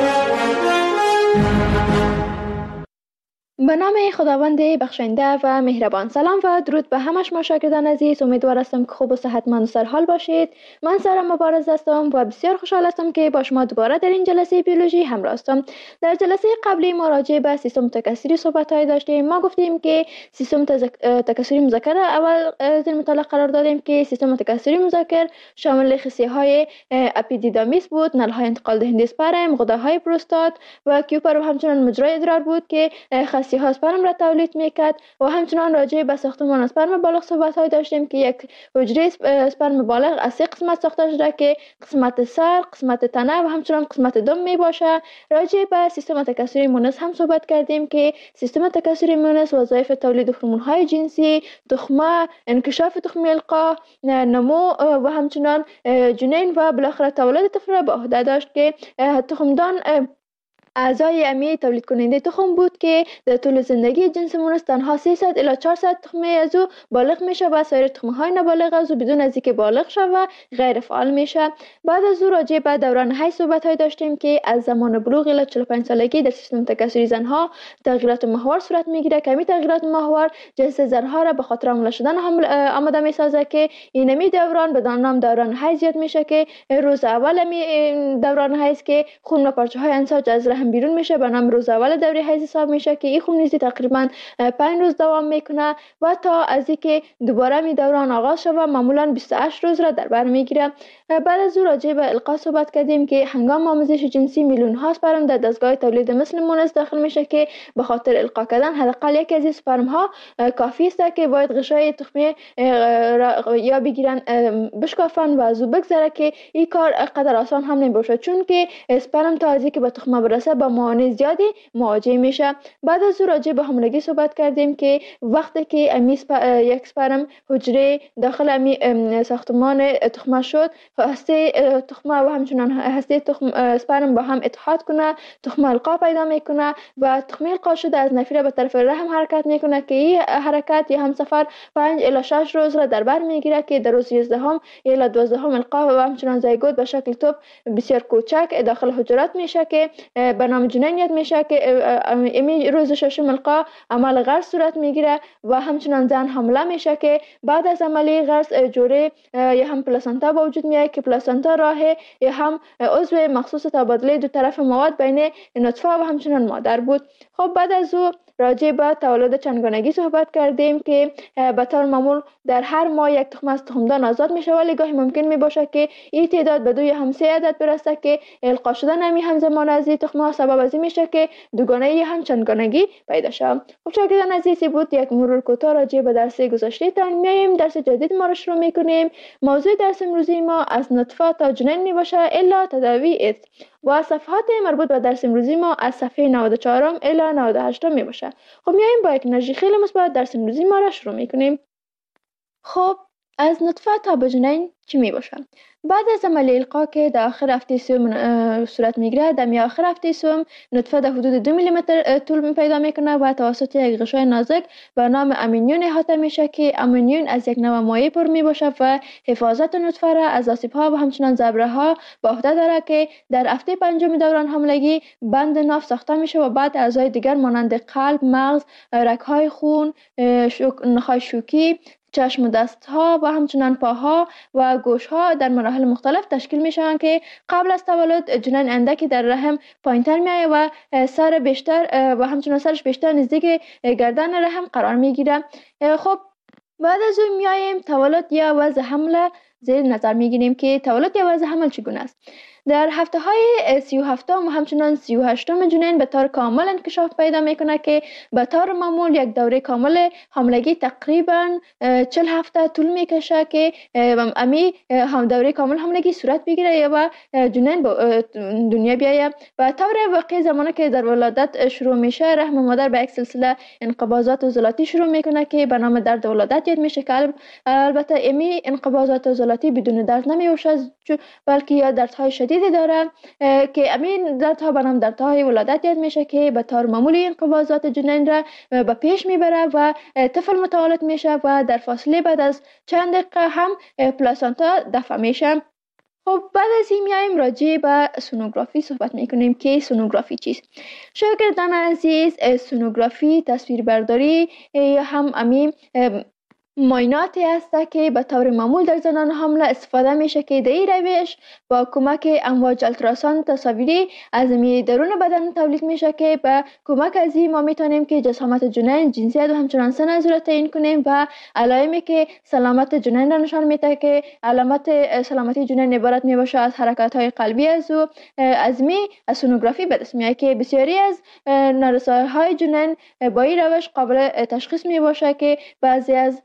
به نام خداوند بخشنده و مهربان. سلام و درود به همه شما شاگردان عزیز. امیدوار هستم که خوب و صحتمند و سرحال باشید. من سارا مبارز هستم و بسیار خوشحال هستم که با شما دوباره در این جلسه بیولوژی همراه هستم. در جلسه قبلی ما راجع به سیستم تکثری صحبت های داشتیم. ما گفتیم که سیستم تکثری مذکر اول در مطالعه قرار دادیم که سیستم تکثری مذکر شامل خصیه های اپیدیدامیس بود، نل های انتقال دهنده اسپرم، غده‌های پروستات و کیوپر و همچنین مجرای ادرار بود که مسیح اسپرم را تولید میکرد و همچنان راجع به ساختمان اسپرم بالغ صحبت های داشتیم که یک حجره اسپرم بالغ از سه قسمت ساخته شده که قسمت سر، قسمت تنه و همچنان قسمت دم می باشه. راجع به سیستم تکثری مونس هم صحبت کردیم که سیستم تکثری مونس وظایف تولید هورمون های جنسی، تخمه، انکشاف تخم القا، نمو و همچنان جنین و بالاخره تولد طفل را به عهده داشت که تخمدان اعضای امی تولید کننده تخم بود که در طول زندگی جنس مونس تنها سیصد الی چهارصد تخمه از او بالغ میشه و سایر تخمه های نابالغ از او بدون از اینکه بالغ شود غیر فعال میشه. بعد از او راجع به دوران حیض صحبت های داشتیم که از زمان بلوغ الی چهل و پنج سالگی در سیستم تکثری زنها تغییرات محور صورت میگیره که همین تغییرات محور جنس زنها را به خاطر حامل شدن آماده میسازه که این می دوران به نام دوران حیض یاد میشه که روز اول می دوران حیض که خون و پارچه های انساج از رحم بیرون میشه به نام روز اول دوره حیض حساب میشه که این خونریزی تقریبا پنج روز دوام میکنه و تا از اینکه دوباره می دوران آغاز شود معمولا بیست و هشت روز را در بر میگیره. بعد از او راجع به القا صحبت کردیم که هنگام آموزش جنسی میلیون ها اسپرم در دستگاه تولید مثل مونس داخل میشه که به خاطر القا کردن حداقل یکی از این اسپرم ها کافی است که باید غشای تخمی یا بگیرن بشکافن و از او بگذره که این کار قدر آسان هم نمیشه چون که اسپرم تا از اینکه به تخمه برسه با موانع زیادی مواجه میشه. بعد از او راجع به حاملگی صحبت کردیم که وقتی که امی سپر... یک اسپرم حجره داخل امی ساختمان تخمه شد هسته تخمه و همچنان هسته تخم اسپرم با هم اتحاد کنه تخمه القا پیدا میکنه و تخمه القا شده از نفیره به طرف رحم حرکت میکنه که این حرکت یا هم سفر پنج الی شش روز را در بر میگیره که در روز یازده هم الی دوازده هم القا و همچنان زایگوت به شکل توپ بسیار کوچک داخل حجرات میشه که به نام جنین یاد میشه که امی روز ششم القا عمل غرس صورت میگیره و همچنان زن حامله میشه که بعد از عملی غرس جوره یا هم پلاسنتا به وجود میاد که پلاسنتا راه یا هم عضو مخصوص تبادله دو طرف مواد بین نطفه و همچنان مادر بود. خب بعد از او راجع به تولد چندگانگی صحبت کردیم که به طور معمول در هر ماه یک تخم از تخمدان آزاد میشه ولی گاهی ممکن میباشه که این تعداد به دو یا هم سه عدد برسه که القا شدن همی همزمان از این تخم ها سبب از این میشه که دوگانه یا هم چندگانگی پیدا شه. خب شاگردان عزیزی بود یک مرور کوتاه راجع به درس گذشته تان. میایم درس جدید ما رو شروع میکنیم. موضوع درس امروزی ما از نطفه تا جنین میباشه الا تداوی است و صفحات مربوط به درس امروزی ما از صفحه نود و چهار الی نود و هشت می باشه. خب میایم با یک انرژی خیلی مثبت درس امروزی ما را شروع میکنیم. خب از نطفه تا به جنین چی می باشه؟ بعد از عمل القا که در آخر هفته سوم صورت میگیره در می آخر هفته سوم نطفه در حدود دو میلی متر طول پیدا میکنه و توسط یک غشای نازک به نام امینیون احاطه میشه که امینیون از یک نوع مایع پر می باشه و حفاظت نطفه را از آسیب ها و همچنان ضربه ها به عهده داره که در هفته پنجم دوران حاملگی بند ناف ساخته میشه و بعد اعضای دیگر مانند قلب، مغز، رگ‌های خون، نخاع شوکی، چشم و دست ها و همچنان پاها و گوش ها در مراحل مختلف تشکیل می شوند که قبل از تولد جنین اندکی در رحم پایینتر می آید و سر بیشتر و همچنان سرش بیشتر نزدیک گردن رحم قرار می گیره. خب بعد از اون می آییم تولد یا وضع حمل زیر نظر می گیریم که تولد یا وضع حمل چگونه است. در هفته های سی و هفتم و همچنان سی و هشتم جنین به طور کامل انکشاف پیدا میکنه که به طور معمول یک دوره کامل حاملگی تقریبا چهل هفته طول میکشه که امی هم دوره کامل حاملگی صورت بگیره و جنین به دنیا بیایه. و طور واقعی زمانی که در ولادت شروع میشه رحم مادر به یک سلسله انقباضات عضلاتی شروع میکنه که به نام درد ولادت یاد میشه که البته امی انقباضات عضلاتی بدون درد نمیوشه بلکه یا دردهای شدید داره که امین دردها به نام دردهای ولادت یاد میشه که به طور معمولی انقباضات جنین را به پیش میبره و طفل متولد میشه و در فاصله بعد از چند دقیقه هم پلاسنتا دفع میشه. خب بعد از این میایم راجع به سونوگرافی صحبت میکنیم که سونوگرافی چیست. شاگردان عزیز، سونوگرافی تصویر برداری یا هم امی مایناتی است که به طور معمول در زنان حامله استفاده میشه که در این روش با کمک امواج التراساند تصاویری از می درون بدن تولید میشه که به کمک از این ما میتونیم که جسامت جنین، جنسیت و همچنان سن از را تعیین کنیم و علائمی که سلامت جنین را نشان میده که علامت سلامتی جنین عبارت میباشه از حرکات های قلبی از و از می از سونوگرافی به دست میاد که بسیاری از نارسایی های جنین با این روش قابل تشخیص میباشه که بعضی از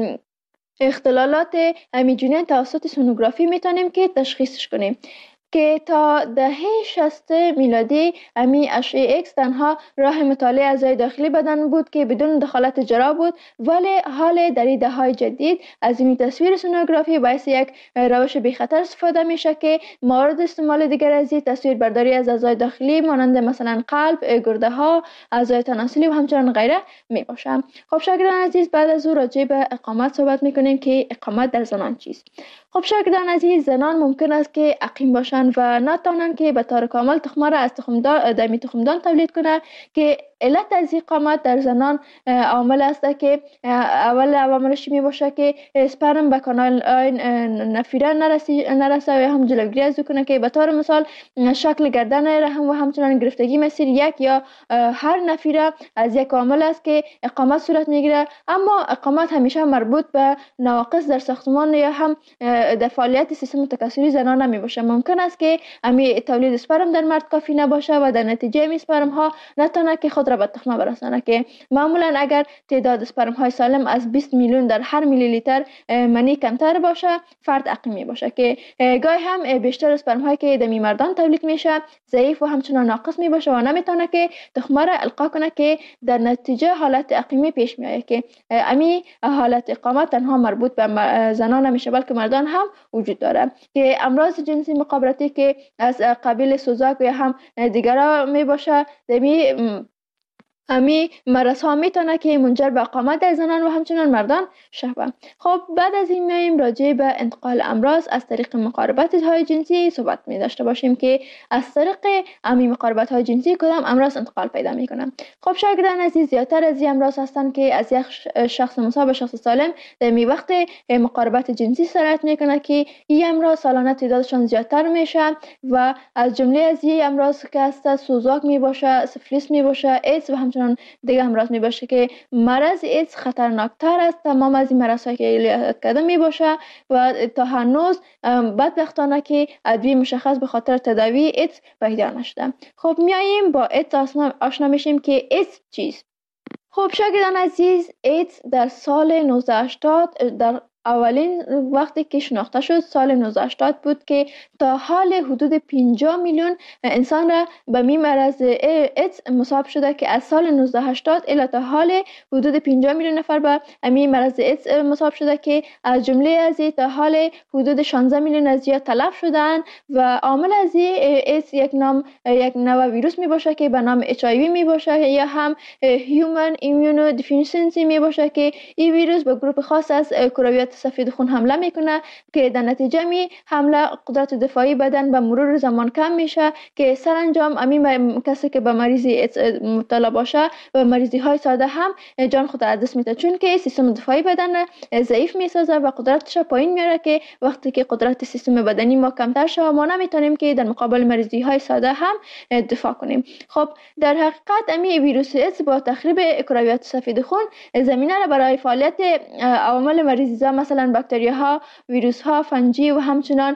اختلالات امی جنین توسط سونوگرافی میتونیم که تشخیصش کنیم که تا دهه شصت میلادی امی اشعه ایکس تنها راه مطالعه اعضای داخلی بدن بود که بدون دخالت جراح بود، ولی حال در این دهه‌های جدید از این تصویر سونوگرافی باعث یک روش بی خطر استفاده میشه که مورد استعمال دیگر از این تصویر برداری از اعضای داخلی مانند مثلا قلب، گرده ها، اعضای تناسلی و همچنان غیره می باشه. خب شاگردان عزیز، بعد از او راجع به اقامت صحبت میکنیم که اقامت در زنان چیست. خب شاگردان عزیز، زنان ممکن است که عقیم باشند و نتوانند که به طور کامل تخمه را از تخمدان دمی تخمدان تولید کنند که علت از اقامت در زنان عامل است که اول عواملش می باشه که اسپرم به کانال نفیره نرسه و هم جلوگیری از کنه که به طور مثال شکل گردن رحم و همچنان گرفتگی مسیر یک یا هر نفیره از یک عامل است که اقامت صورت میگیره. اما اقامت همیشه مربوط به نواقص در ساختمان یا هم در فعالیت سیستم تکثری زنان نمی باشه. ممکن است که امی تولید اسپرم در مرد کافی نباشه و در نتیجه امی اسپرم ها نتونه که خود را به تخمه برسانه که معمولا اگر تعداد اسپرم های سالم از بیست میلیون در هر میلی لیتر منی کمتر باشه فرد عقیمی باشه که گاهی هم بیشتر اسپرم هایی که دمی مردان تولید میشه ضعیف و همچنان ناقص می باشه و نمیتونه که تخمه را القا کنه که در نتیجه حالت عقیمی پیش میاد که امی حالت اقامت تنها مربوط به زنان نمیشه بلکه مردان هم وجود داره که امراض جنسی مخابراتی که از قبیل سوزاک یا هم دیگرها می باشه دمی امی مرض ها میتونه که منجر به اقامت در زنان و همچنان مردان شوه. خب بعد از این میایم راجع به انتقال امراض از طریق مقاربت های جنسی صحبت می داشته باشیم که از طریق امی مقاربت های جنسی کدام امراض انتقال پیدا میکنن. خب شاگردان عزیز، زیادتر از این امراض هستند که از یک شخص مصاب به شخص سالم در می وقت مقاربت جنسی سرایت میکنه که این امراض سالانه تعدادشان زیادتر میشه و از جمله از این امراض که هست سوزاک می باشه، سفلیس می باشه، ایدز و همچنان دیگه امراض می باشه که مرض ایدز خطرناکتر است تمام از این مرض هایی که یاد کرده می باشه و تا هنوز بدبختانه که ادویه مشخص به خاطر تداوی ایدز پیدا نشده. خب میاییم با ایدز آشنا میشیم که ایدز چیست. خب شاگردان عزیز، ایدز در سال نوزده هشتاد در اولین وقتی که شناخته شد سال نوزده هشتاد بود که تا حال حدود پنجاه میلیون انسان را به می مرض ایدز مصاب شده که از سال نوزده هشتاد الی تا حال حدود پنجاه میلیون نفر به می مرض ایدز مصاب شده که از جمله از تا حال حدود شانزده میلیون از یا تلف شدن و عامل از ایدز یک نام یک نوع ویروس می باشه که به نام اچ آی وی می باشه یا هم هیومن ایمیونو دیفیشنسی می باشه که این ویروس به گروه خاص از کرویات سفید خون حمله میکنه که در نتیجه می حمله قدرت دفاعی بدن به مرور زمان کم میشه که سرانجام امی کسی که به مریضی مبتلا باشه و مریضی های ساده هم جان خود از دست میده چون که سیستم دفاعی بدن ضعیف میسازه و قدرتش پایین میاره که وقتی که قدرت سیستم بدنی ما کمتر شه ما نمیتونیم که در مقابل مریضی های ساده هم دفاع کنیم. خب در حقیقت امی ویروس ایدز با تخریب کرویات سفید خون زمینه را برای فعالیت عوامل مریضی مثلا باکتریا ها، ویروس ها، فنجی و همچنان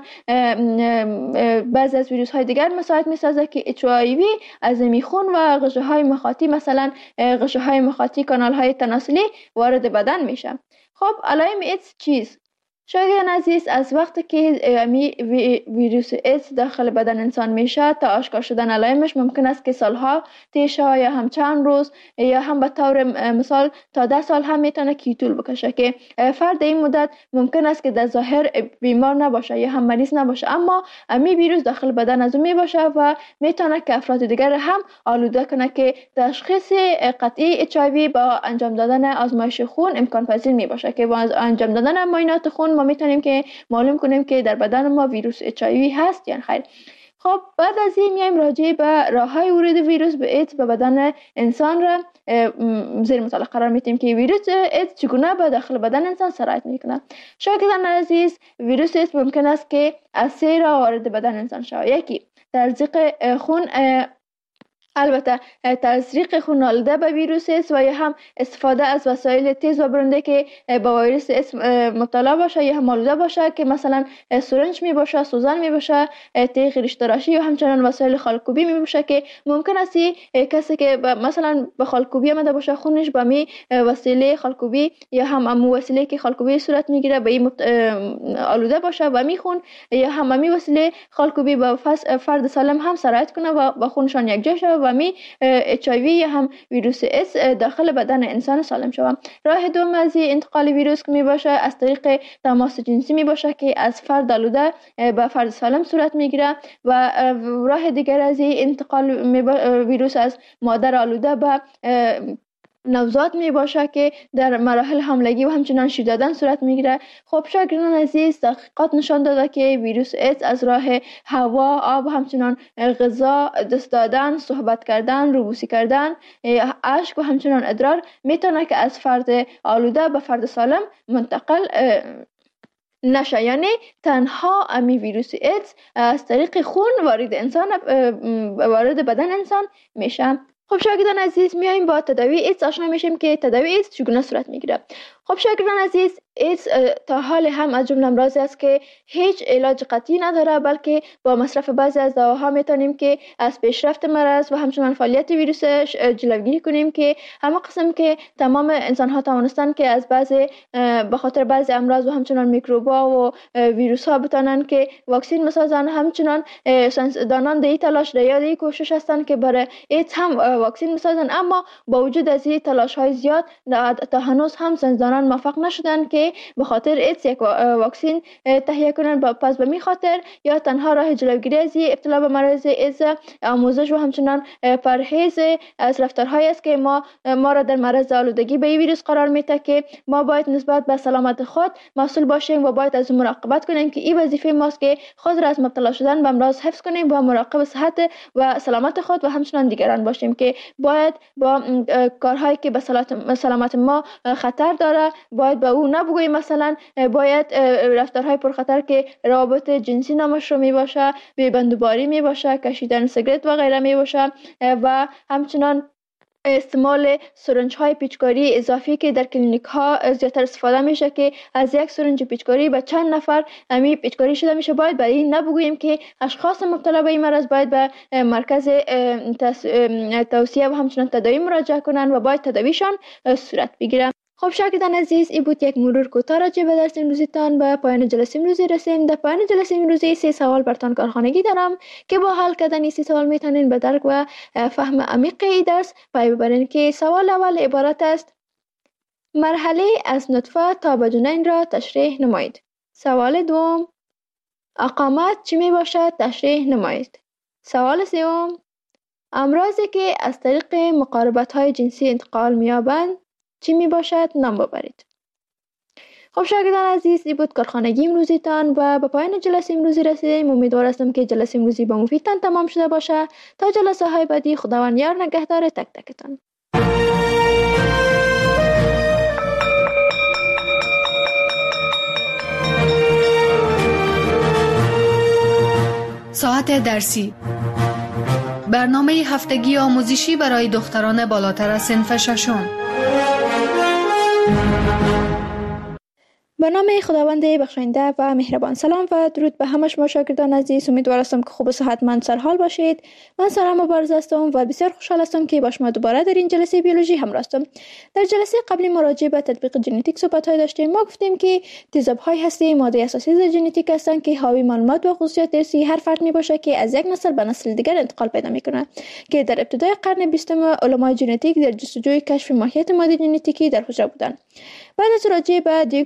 بعضی از ویروس های دیگر مساعد می سازه که اچ آی وی از می خون و غشه های مخاطی مثلا غشه های مخاطی کانال های تناسلی وارد بدن میشه. خب علائم ایدز چیست؟ شاگردان عزیز، از وقتی که ویروس ایدز داخل بدن انسان میشه تا آشکار شدن علائمش ممکن است که سالها طی شه یا هم چند روز یا هم به طور مثال تا ده سال هم میتونه که طول بکشه که فرد این مدت ممکن است که در ظاهر بیمار نباشه یا هم مریض نباشه اما امی ویروس داخل بدن از اون میباشه و میتونه که افراد دیگر هم آلوده کنه که تشخیص قطعی اچ آی وی با انجام دادن آزمایش خون امکان پذیر میباشه که با انجام دادن معاینات خون ما میتونیم که معلوم کنیم که در بدن ما ویروس اچ آی وی هست یا خیر. خب بعد از این میایم راجع به راههای ورود ویروس به ایدز به بدن انسان را زیر مطالعه قرار میدیم که ویروس ایدز چگونه به داخل بدن انسان سرایت میکنه. شاگردان عزیز، ویروس ایدز ممکن است که از سه راه وارد بدن انسان شود. یکی تزریق خون، البته تزریق خون آلوده به ویروس ایدز و یا هم استفاده از وسایل تیز و برنده که با ویروس ایدز مبتلا باشه یا هم آلوده باشه که مثلا سرنج می باشه، سوزن می باشه، تیغ ریش‌تراشی یا همچنان وسایل خالکوبی می باشه که ممکن است کسی که مثلا به خالکوبی آمده باشه خونش با می وسیله خالکوبی یا هم امو وسیله که خالکوبی صورت میگیره به این آلوده باشه و می خون یا هم امی وسیله خالکوبی با فرد سالم هم سرایت کنه و با خونشان یک جا شود و می اچ آی وی یا هم ویروس ایدز داخل بدن انسان سالم شود. راه دوم از انتقال ویروس می باشه از طریق تماس جنسی می باشه که از فرد آلوده به فرد سالم صورت می گیره و راه دیگر از انتقال ویروس از مادر آلوده به نوزاد می باشه که در مراحل حاملگی و همچنان شیر دادن صورت می گیره. خب شاگردان عزیز، تحقیقات نشان داده که ویروس ایدز از راه هوا، آب، همچنان غذا، دست دادن، صحبت کردن، روبوسی کردن، اشک و همچنان ادرار میتونه که از فرد آلوده به فرد سالم منتقل نشه. یعنی تنها امی ویروس ایدز از طریق خون وارد انسان وارد بدن انسان میشه. خب شاگردان عزیز، میایم با تداوی ایدز آشنا میشیم که تداوی ایدز چگونه صورت میگیره. خب شاگردان عزیز، ایدز تا حال هم از جمله امراضی است که هیچ علاج قطعی نداره، بلکه با مصرف بعضی از دواها میتونیم که از پیشرفت مرض و همچنان فعالیت ویروسش جلوگیری کنیم که همه قسم که تمام انسان ها توانستن که از بعضی به خاطر بعضی امراض و همچنان میکروبا و ویروس ها بتونن که واکسین مسازن. همچنان ساینسدانان در تلاش در یاد کوشش هستن که برای ایدز هم واکسین مسازن، اما با وجود از این تلاش های زیاد تا هنوز هم ساینسدانان موفق نشدن که به خاطر ایدز یک واکسین تهیه کنن. پس به می خاطر یا تنها راه جلوگیری از ابتلا به مرض ایدز آموزش و همچنان پرهیز از رفتارهایی است که ما ما را در معرض آلودگی به ویروس قرار میده که ما باید نسبت به سلامت خود مسئول باشیم و باید از مراقبت کنیم که این وظیفه ماست که خود را از مبتلا شدن به امراض حفظ کنیم و مراقب صحت و سلامت خود و همچنان دیگران باشیم که باید با کارهایی که به سلامت ما خطر داره باید به او نبگوییم. مثلا باید رفتارهای پرخطر که روابط جنسی نامش رو می باشه، بیبندوباری می باشه، کشیدن سیگرت و غیره می باشه و همچنان استعمال سرنج های پیچکاری اضافی که در کلینیک ها زیادتر استفاده میشه که از یک سرنج پیچکاری به چند نفر امی پیچکاری شده میشه. باید برای این نبگوییم که اشخاص مبتلا به این مرض باید به مرکز توصیه و همچنان تداوی مراجعه کنن و باید تداویشان صورت بگیره. خب شاگردان عزیز، این بود یک مرور کوتاه راجع به درس امروزیتان. به پایان جلسه امروزی رسیم. در پایان جلسه امروزی سه سوال برتان کارخانگی دارم که با حل کردن این سه سوال میتونین به درک و فهم عمیق این درس پی ببرین که سوال اول عبارت است: مرحله از نطفه تا به جنین را تشریح نمایید. سوال دوم: اقامت چی می باشد تشریح نمایید. سوال سوم: امراضی که از طریق مقاربت های جنسی انتقال می‌یابند چی می باشد نام ببرید. خب شاگردان عزیز، این بود کارخانگی امروزیتان و به پایان جلسه امروزی رسیدیم. امیدوار هستم که جلسه امروزی با مفیدتان تمام شده باشه. تا جلسه های بعدی، خداوند یار نگهدار تک تکتان. ساعت درسی، برنامه هفتگی آموزشی برای دختران بالاتر از صنف ششم. به نام خداوند بخشاینده و مهربان. سلام و درود به همه شما شاگردان عزیز. امیدوار هستم که خوب و صحتمند سرحال باشید. من سارا مبارز هستم و بسیار خوشحال هستم که با شما دوباره در این جلسه بیولوژی همراه هستم. در جلسه قبلی مراجعه به تطبیق ژنتیک صحبت‌های داشتیم. ما گفتیم که تیزاب‌های هستی ماده اساسی ژنتیک هستند که حاوی معلومات و خصوصیات ارثی هر فرد میباشه که از یک نسل به نسل دیگر انتقال پیدا میکنه که در ابتدای قرن بیستم علمای ژنتیک در جستجوی کشف ماهیت ماده ژنتیکی در حجره بودند. بعد از مراجعه به دیوکسی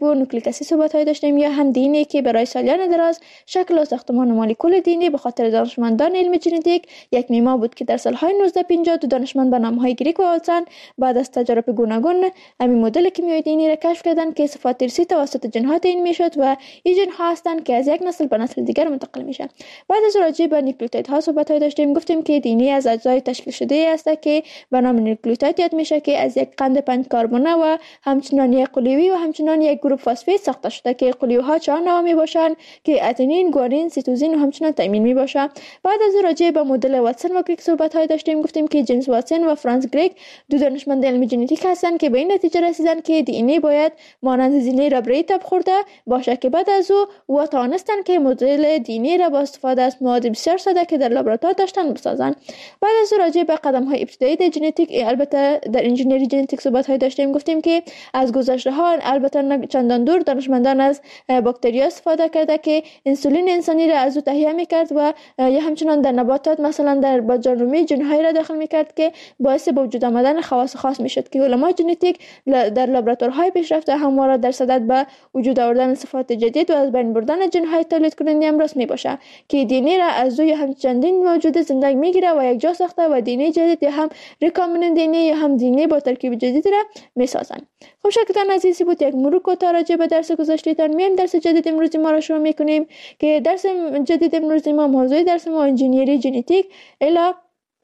به نوکلیک اسید صحبت‌های داشتیم یا هم دی ان ای که برای سالیان دراز شکل و ساختمان مولکول دی ان ای به خاطر دانشمندان علم ژنتیک یک معما بود که در سالهای نوزده پنجاه دو دانشمند به نام‌های گریک و واتسون بعد از تجارب گوناگون همین مدل کیمیایی دی ان ای را کشف کردند که صفات ارثی توسط جن‌ها تعیین می‌شد و این جن‌ها هستند که از یک نسل به نسل دیگر منتقل میشن. بعد از راجع به نیوکلیوتیدها صحبت‌های داشتیم، گفتیم که دی ان ای از اجزای تشکیل شده است که به نام نیوکلیوتید یاد میشه که از یک قند پنج کربونه و همچنان یک قلوی و همچنان یک گروپ فسفید ساخته شده که قلوی‌ها چهار نوع میباشند که اتنین، گوارین، سیتوزین و همچنان تایمین میباشند. بعد از راجع به مدل واتسون و کریک صحبت‌های داشتیم، گفتیم که جیمز واتسون و فرانس کریک دو دانشمند علم ژنتیک هستند که به این نتیجه رسیدند که دی ان ای باید مانند زینه ربری تب خورده باشه که بعد از او و توانستند که مدل دی ان ای را با استفاده از مواد بسیار ساده که در لابراتوار داشتن بسازند. بعد از راجع به قدم‌های ابتدایی در ژنتیک البته در انجینری ژنتیک صحبت‌های داشتیم، گفتیم که از گذشته‌ها البته چندان دور دانشمندان از باکتریا استفاده کرده که انسولین انسانی را از او تهیه می‌کرد و یا همچنان در نباتات مثلا در باجانرومی جن‌های را داخل می‌کرد که باعث به وجود آمدن خواص خاص می‌شد که علمای ژنتیک در لابراتوارهای پیشرفته همواره در صدد به وجود آوردن صفات جدید و از بین بردن جن‌های تولید کننده امروز میباشه که دی ان ای را از او هم چندین موجود زنده میگیره و یک جا ساخته و دی ان ای جدید هم ریکامبیننت دی ان ای یا هم دی ان ای با ترکیب جدید را میسازن. خب شکرتان عزیزی بود یک مرور کوتاه راجع به درس گذشته‌تان. میایم درس جدید امروزی ما را شروع میکنیم که درس جدید امروزی ما موضوع درس ما انجینیری ژنتیک الی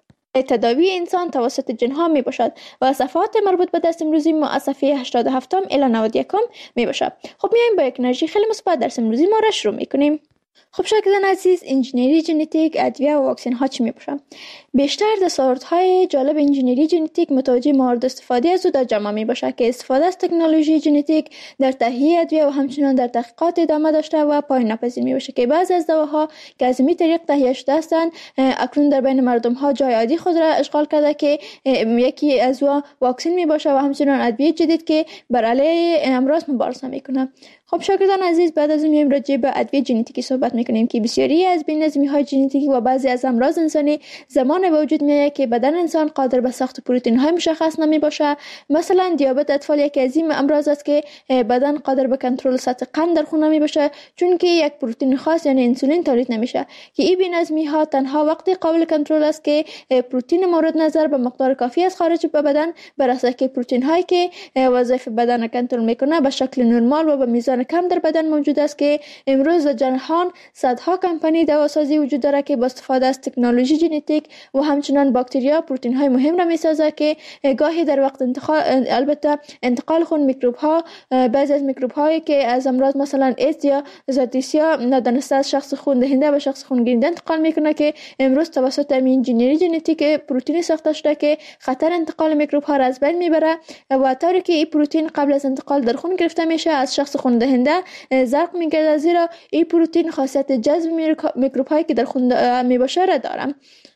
تداوی انسان توسط جن‌ها می باشد و صفحات مربوط به درس امروزی ما از صفحه هشتاد و هفت الی نود و یک می باشد. خب میایم با یک انرژی خیلی مثبت درس امروزی ما را شروع میکنیم. خب شاگردان عزیز، انجینری ژنتیک، ادویه و واکسن ها چی می باشند؟ بیشتر دستاوردهای جالب انجینری ژنتیک متوجه موارد استفاده از او در جامعه می باشد که استفاده از تکنولوژی ژنتیک در تهیه ادویه و همچنین در تحقیقات ادامه داشته و پایان ناپذیر می باشد که بعضی از دواها که از این طریق تهیه شده هستند اکنون در بین مردم ها جای عادی خود را اشغال کرده که یکی از او واکسن می باشد و همچنین ادویه جدید که بر علیه امراض مبارزه می کند. خب شاگردان عزیز، بعد از میایم راجع به ادویه ژنتیکی صحبت میکنیم که بسیاری از بی‌نظمی‌های ژنتیکی و بعضی از امراض انسانی زمان به وجود میآید که بدن انسان قادر به ساخت پروتئین‌های مشخص نمی باشد. مثلا دیابت اطفال یکی از این امراض است که بدن قادر به کنترل سطح قند در خون نمی باشد چون که یک پروتئین خاص یعنی انسولین تولید نمیشه که این بی‌نظمی‌ها تنها وقتی قابل کنترل است که پروتئین مورد نظر به مقدار کافی از خارج به بدن برسه که پروتئین‌هایی که وظایف بدن را کنترل میکنه به شکل نرمال و به میزان کم در بدن موجود است که امروز در جهان صدها کمپانی دواسازی وجود داره که با استفاده از تکنولوژی ژنتیک و همچنان باکتریا پروتئین های مهم را میسازه که گاهی در وقت انتقال البته انتقال خون میکروب ها بعضی از میکروب هایی که از امراض مثلا ایدز یا زاتیسیا ندانسته از شخص خون دهنده به شخص خون گیرنده انتقال میکنه که امروز توسط انجینری ژنتیک پروتئین ساخته شده که خطر انتقال میکروب ها را از بین میبره و طوری که این پروتئین قبل از انتقال در خون گرفته میشه از شخص خون دهنده زرق میگرده زیرا این پروتئین خاصیت جذب میکروب هایی که در خون میباشه را داره.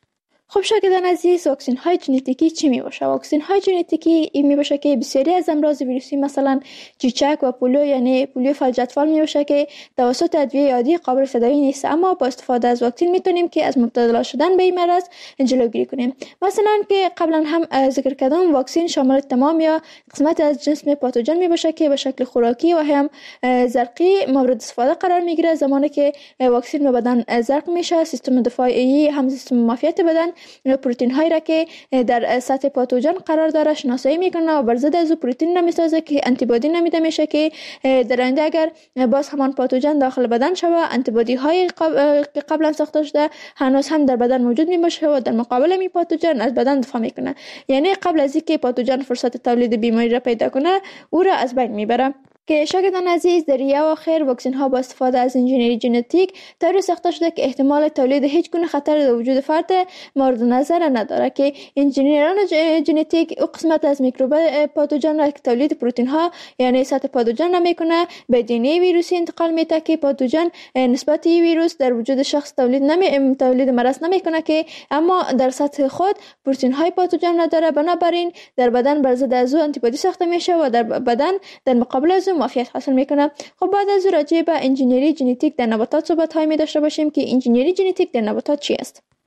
خب شاگردان عزیز، واکسن های ژنتیکی چی می باشه؟ واکسن های ژنتیکی این می باشه که بسیاری از امراض ویروسی مثلا چیچک و پولیو یعنی پولیو فلج اطفال می باشه که توسط ادویه عادی قابل تداوی نیست، اما با استفاده از واکسن میتونیم که از مبتلا شدن به این مرض جلوگیری کنیم. مثلا که قبلا هم ذکر کردم واکسن شامل تمام یا قسمت از جسم پاتوژن می باشه که به شکل خوراکی و هم زرقی مورد استفاده قرار میگیره. زمانی که واکسن به بدن زرق میشه، سیستم دفاعی هم سیستم معافیت بدن پروتئین هایی را که در سطح پاتوژن قرار داره شناسایی میکنه و بر ضد از پروتئین را میسازه که آنتی بادی نمیده میشه که در آینده اگر باز همان پاتوژن داخل بدن شوه آنتی بادی های که قبلا ساخته شده هنوز هم در بدن موجود میباشه و در مقابل می پاتوژن از بدن دفاع میکنه، یعنی قبل از اینکه پاتوژن فرصت تولید بیماری را پیدا کنه او را از بین میبره. که شاگردان عزیز، در ریه و آخر واکسن ها با استفاده از انجینری ژنتیک طوری ساخته شده که احتمال تولید هیچ گونه خطر در وجود فرد مورد نظر نداره که انجینران ژنتیک او قسمت از میکروب پاتوژن را که تولید پروتئین ها یعنی سطح پاتوژن را میکنه به دی ان ای ویروسی انتقال میده که پاتوژن نسبت ویروس در وجود شخص تولید نمی تولید مرض نمیکنه که اما در سطح خود پروتئین های پاتوژن نداره، بنابراین در بدن بر ضد از آنتی بادی ساخته میشه و در بدن در مقابل از معافیت حاصل میکنه. خب بعد از راجع به انجینری ژنتیک در نباتات صحبت های می داشته باشیم که انجینری ژنتیک در نباتات چی است؟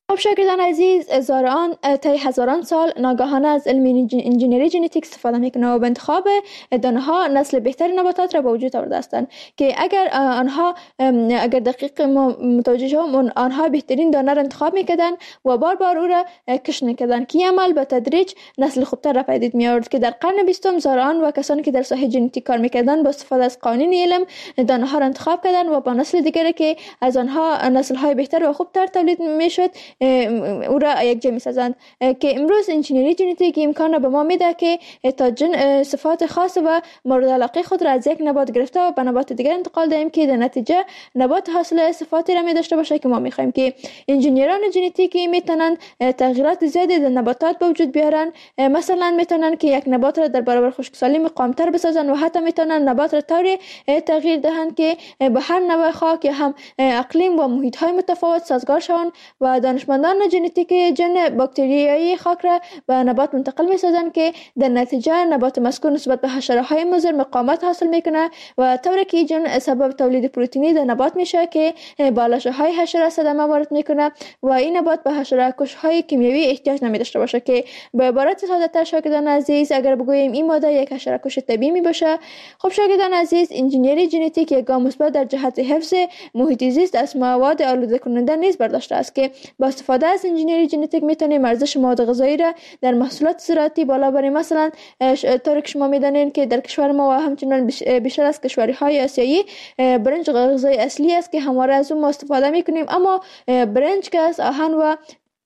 خب شاگردان عزیز، زارعان طی هزاران سال ناگهانه از علم انجینری ژنتیک استفاده میکنه و به انتخاب دانه ها نسل بهتری نباتات را به وجود آورده هستند که اگر آنها اگر دقیق متوجه شوم آنها بهترین دانه را انتخاب میکردن و بار بار او را کشت میکردن که عمل به تدریج نسل خوبتر را پدید می آورد که در قرن بیستم زارعان و کسانی که در ساحه ژنتیک کار میکردن با استفاده از قوانین علم دانه ها را انتخاب کردن و با نسل دیگری که از آنها نسل های بهتر و خوبتر تولید میشد او را یک جمع می‌سازند که امروز انجینری ژنتیک امکان را به ما میده که تا جن صفات خاص و مورد علاقه خود را از یک نبات گرفته و به نبات دیگر انتقال دهیم که در نتیجه نبات حاصل صفاتی را می داشته باشه که ما می‌خوایم. که انجینران ژنتیکی میتونن تغییرات زیادی در نباتات به وجود بیارن. مثلا میتونن که یک نبات را در برابر خشکسالی مقاوم‌تر بسازن و حتی میتونن نبات را طوری تغییر دهند که به هر نوع خاک یا هم اقلیم و محیط‌های متفاوت سازگار شوند و دانشمندان ژنتیک ژن باکتریایی خاک را به نبات منتقل می‌سازند که در نتیجه نبات مذکور نسبت به حشره‌های مضر مقاومت حاصل میکنه و طوری که ژن سبب تولید پروتئینی در نبات میشه که با لاشه‌های حشره صدمه وارد میکنه و این نبات به حشره‌کش‌های کیمیایی احتیاج نمی‌داشته باشه. که به عبارت ساده‌تر شاگردان عزیز اگر بگوییم این ماده یک حشره‌کش طبیعی میباشه. خب شاگردان عزیز، انجینری ژنتیک یک گام مثبت در جهت حفظ محیط زیست از مواد آلوده کننده نیز برداشته است که با استفاده از انجینری ژنتیک میتونیم ارزش مواد غذایی را در محصولات زراعتی بالا بریم. مثلا طور که شما میدانید که در کشور ما و همچنان بیشتر از کشورهای آسیایی برنج غذای اصلی است که همواره از اون ما استفاده میکنیم، اما برنج که از آهن و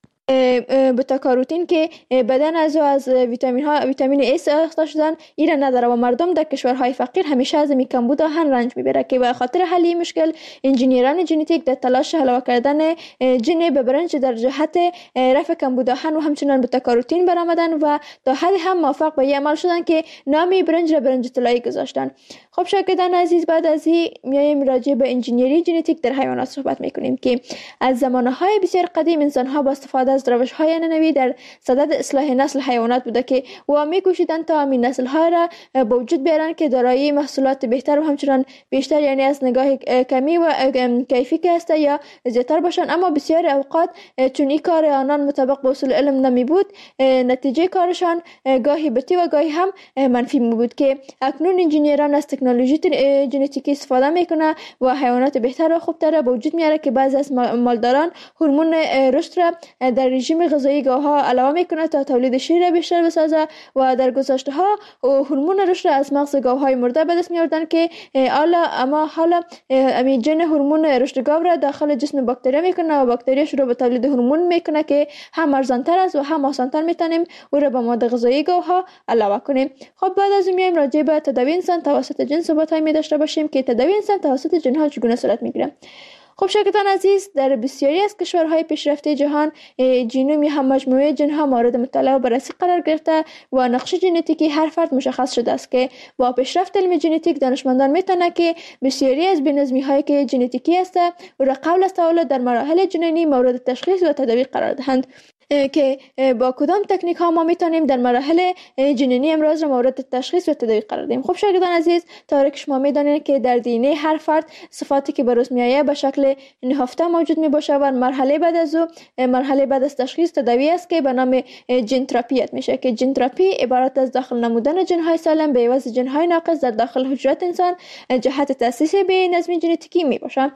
بتا کاروتین که بدن از و از ویتامین ها ویتامین ای ساخته شدن ایران نداره و مردم در کشورهای فقیر همیشه از کمبود آهن رنج میبره. که به خاطر حل این مشکل انجینیران ژنتیک در تلاش علاوه کردن ژن به برنج در جهت رفع کمبود آهن و همچنان بتا کاروتین برآمدن و تا حد هم موفق به عمل شدن که نام برنج را برنج طلایی گذاشتن. خب شاگردان عزیز، بعد از این میایم راجع به انجینری ژنتیک در حیوانات صحبت میکنیم که از زمانهای بسیار قدیم انسان ها با استفاده از روش‌های ننوی در صدد اصلاح نسل حیوانات بوده که و می‌کوشیدند تا همین نسل‌ها را به وجود بیارن که دارای محصولات بهتر و همچنان بیشتر، یعنی از نگاه کمی و کیفی که هست یا زیادتر باشن. اما بسیار اوقات چون این کار آنان مطابق با اصول علم نمی بود، نتیجه کارشان گاهی بتی و گاهی هم منفی می بود. که اکنون انجینیران از تکنولوژی ژنتیکی استفاده میکنه و حیوانات بهتر و خوبتر به وجود میاره که بعضی از مالداران هورمون رشد را در رژیم غذایی گاه‌ها علاوه میکنه تا تولید شیر را بیشتر بسازه و در گذشته ها هورمون رشد را از مغز گاوهای مرده به دست می‌آوردن که حالا اما حالا امی ژن هورمون رشد گاو را داخل جسم باکتری میکنه و باکتری شروع به تولید هورمون میکنه که هم ارزان‌تر است و هم آسان‌تر میتونیم او را به مواد غذایی گاوها علاوه کنیم. خب بعد از میایم راجع به تداوی انسان توسط جن صحبت می داشته باشیم که تداوی انسان توسط جن‌ها چگونه صورت میگیره. خب شاگردان عزیز، در بسیاری از کشورهای پیشرفته جهان ژنوم هم مجموعه ژن‌ها مورد مطالعه و بررسی قرار گرفته و نقش ژنتیکی هر فرد مشخص شده است. که با پیشرفت علم ژنتیک دانشمندان میتونن که بسیاری از بی‌نظمی‌هایی که ژنتیکی است و را قبل از تولد در مراحل جنینی مورد تشخیص و تداوی قرار دهند. که با کدام تکنیک ها ما میتونیم در مراحل جنینی امراض را مورد تشخیص و تداوی قرار دهیم. خب شاگردان عزیز، طوری که شما میدانید که در دی ان ای هر فرد صفاتی که بروز میآید به شکل نهفته موجود می باشه و مرحله بعد از او مرحله بعد از تشخیص تداوی است که به نام ژن تراپی میشه. که ژن تراپی عبارت از داخل نمودن ژن های سالم به عوض ژن های ناقص در داخل حجرات انسان جهت تاسیس به نظمی ژنتیکی می باشه.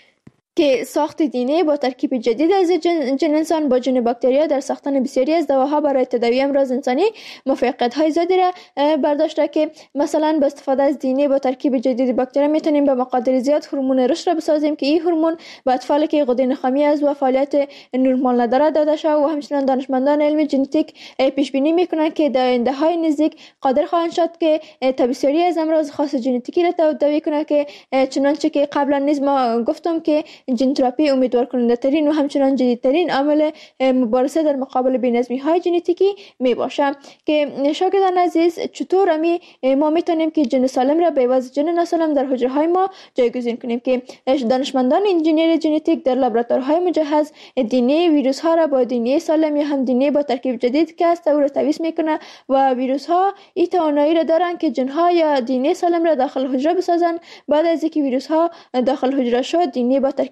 که ساخت دی ان ای با ترکیب جدید از جن, جن انسان با ژن باکتریا در ساختن بسیاری از دواها برای تداوی امراض انسانی موفقیت‌های زیادی را برداشته. که مثلا با استفاده از دی ان ای با ترکیب جدید باکتریا میتونیم به مقادیر زیاد هورمون رشد را بسازیم که این هورمون به اطفالی که غده نخامی از و فعالیت نورمال نداره داده شده و همچنین دانشمندان علم ژنتیک پیش بینی میکنن که در آینده‌های نزدیک قادر خواهند شد که بسیاری از امراض خاص ژنتیکی را تداوی کنند. که چنانچه که قبلا نیز ما گفتم که ژن تراپی امیدوار کننده ترین و همچنان جدیدترین عامل مبارزه در مقابل بی‌نظمی های ژنتیکی می باشه. که شاگردان عزیز، چطور امی ما میتونیم که ژن سالم را به عوض ژن ناسالم در حجره های ما جایگزین کنیم؟ که دانشمندان انجینری ژنتیک در لابراتوارهای مجهز دی ان ای ویروس ها را با دی ان ای سالم یا هم دی ان ای با ترکیب جدید که است او را تمیز میکنه و ویروس ها این توانایی را دارن که ژن ها یا دی ان ای سالم را داخل حجره بسازن. بعد از اینکه ویروس ها داخل حجره شد، دی ان ای با ترکیب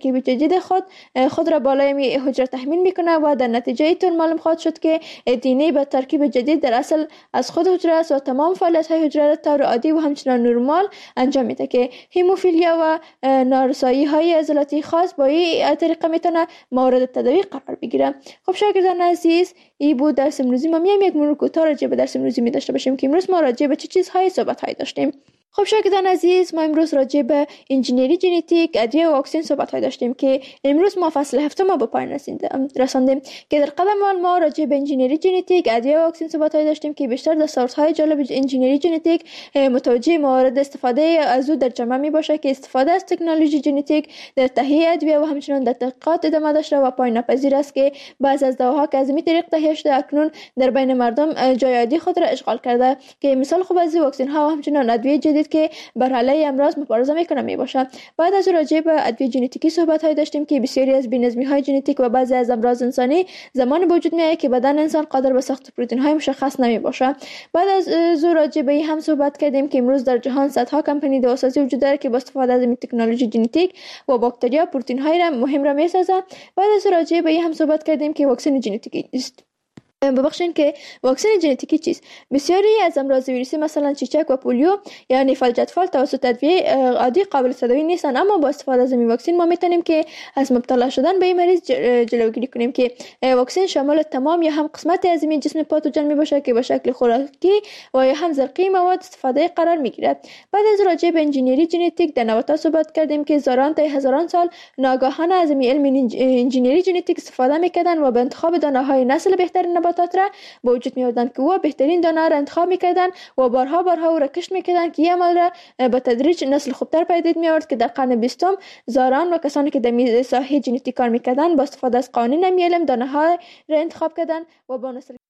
ترکیب جدید خود خود را بالای می حجره تحمیل میکنه و در نتیجه اینطور معلوم خواهد شد که دی ان ای به ترکیب جدید در اصل از خود حجره است و تمام فعالیت های حجره را طور عادی و همچنان نرمال انجام میده که هموفیلیا و نارسایی های عضلاتی خاص با این طریقه میتونه مورد تداوی قرار بگیره. خب شاگردان عزیز، این بود درس امروزی. ما میایم یک مرور کوتاه راجع به درس امروزی می داشته باشیم که امروز ما راجع به چه چیزهای صحبت های داشتیم. خب شاگردان عزیز، ما امروز راجع به انجینری ژنتیک، ادویه و واکسن صحبت های داشتیم که امروز ما فصل هفتم ما به پایان رساندیم که در قدم اول ما راجع به انجینری ژنتیک، ادویه و واکسن صحبت های داشتیم که بیشتر دستاوردهای جالب انجینری ژنتیک متوجه موارد استفاده از او در جامعه می باشه که استفاده از تکنولوژی ژنتیک در تهیه ادویه و همچنین در تحقیقات ادامه داشته و پایان ناپذیر است که بعضی از دواها که از این طریق تهیه شده اکنون در بین مردم جای عادی خود را اشغال کرده که مثال خوب از واکسن ها و همچنین ادویه جدید که بر علیه امراض مبارزه میکنه می باشه. بعد از راجع به ادویه ژنتیکی صحبت های داشتیم که بسیاری از بی‌نظمی های ژنتیک و بعضی از امراض انسانی زمان به وجود میاد که بدن انسان قادر به ساخت پروتئین های مشخص نمی باشه. بعد از راجع به این هم صحبت کردیم که امروز در جهان صدها کمپانی دواسازی وجود داره که با استفاده از این تکنولوژی ژنتیک و باکتریا پروتئین های را مهم را میسازه. بعد از راجع به این هم صحبت کردیم که واکسن ژنتیکی است. ببخشید که واکسن ژنتیکی چیست؟ بسیاری از امراض ویروسی مثلا چیچک و پولیو یا نفال جدفال توسط ادویه عادی قابل تداوی نیستن، اما با استفاده از این واکسن ما میتونیم که از مبتلا شدن به این مریض جلوگیری کنیم که واکسن شامل تمام یا هم قسمت از این جسم پاتوژن میباشه که به شکل خوراکی و یا هم زرقی مواد استفاده قرار میگیره. بعد از راجع به انجینری ژنتیک در نباتات صحبت کردیم که هزاران تا هزاران سال ناگهانه از این علم انجینری ژنتیک استفاده میکردن و به انتخاب دانه‌های نسل بهترین نباتات را به وجود می آوردند که او بهترین دانه را انتخاب میکردن و بارها بارها او را کشت میکردن که این عمل را به تدریج نسل خوبتر پدید می آورد که در قرن بیستم زاران و کسانی که در ساحه ژنتیک کار میکردن با استفاده از قوانین علم دانه ها را انتخاب کردن و با نسل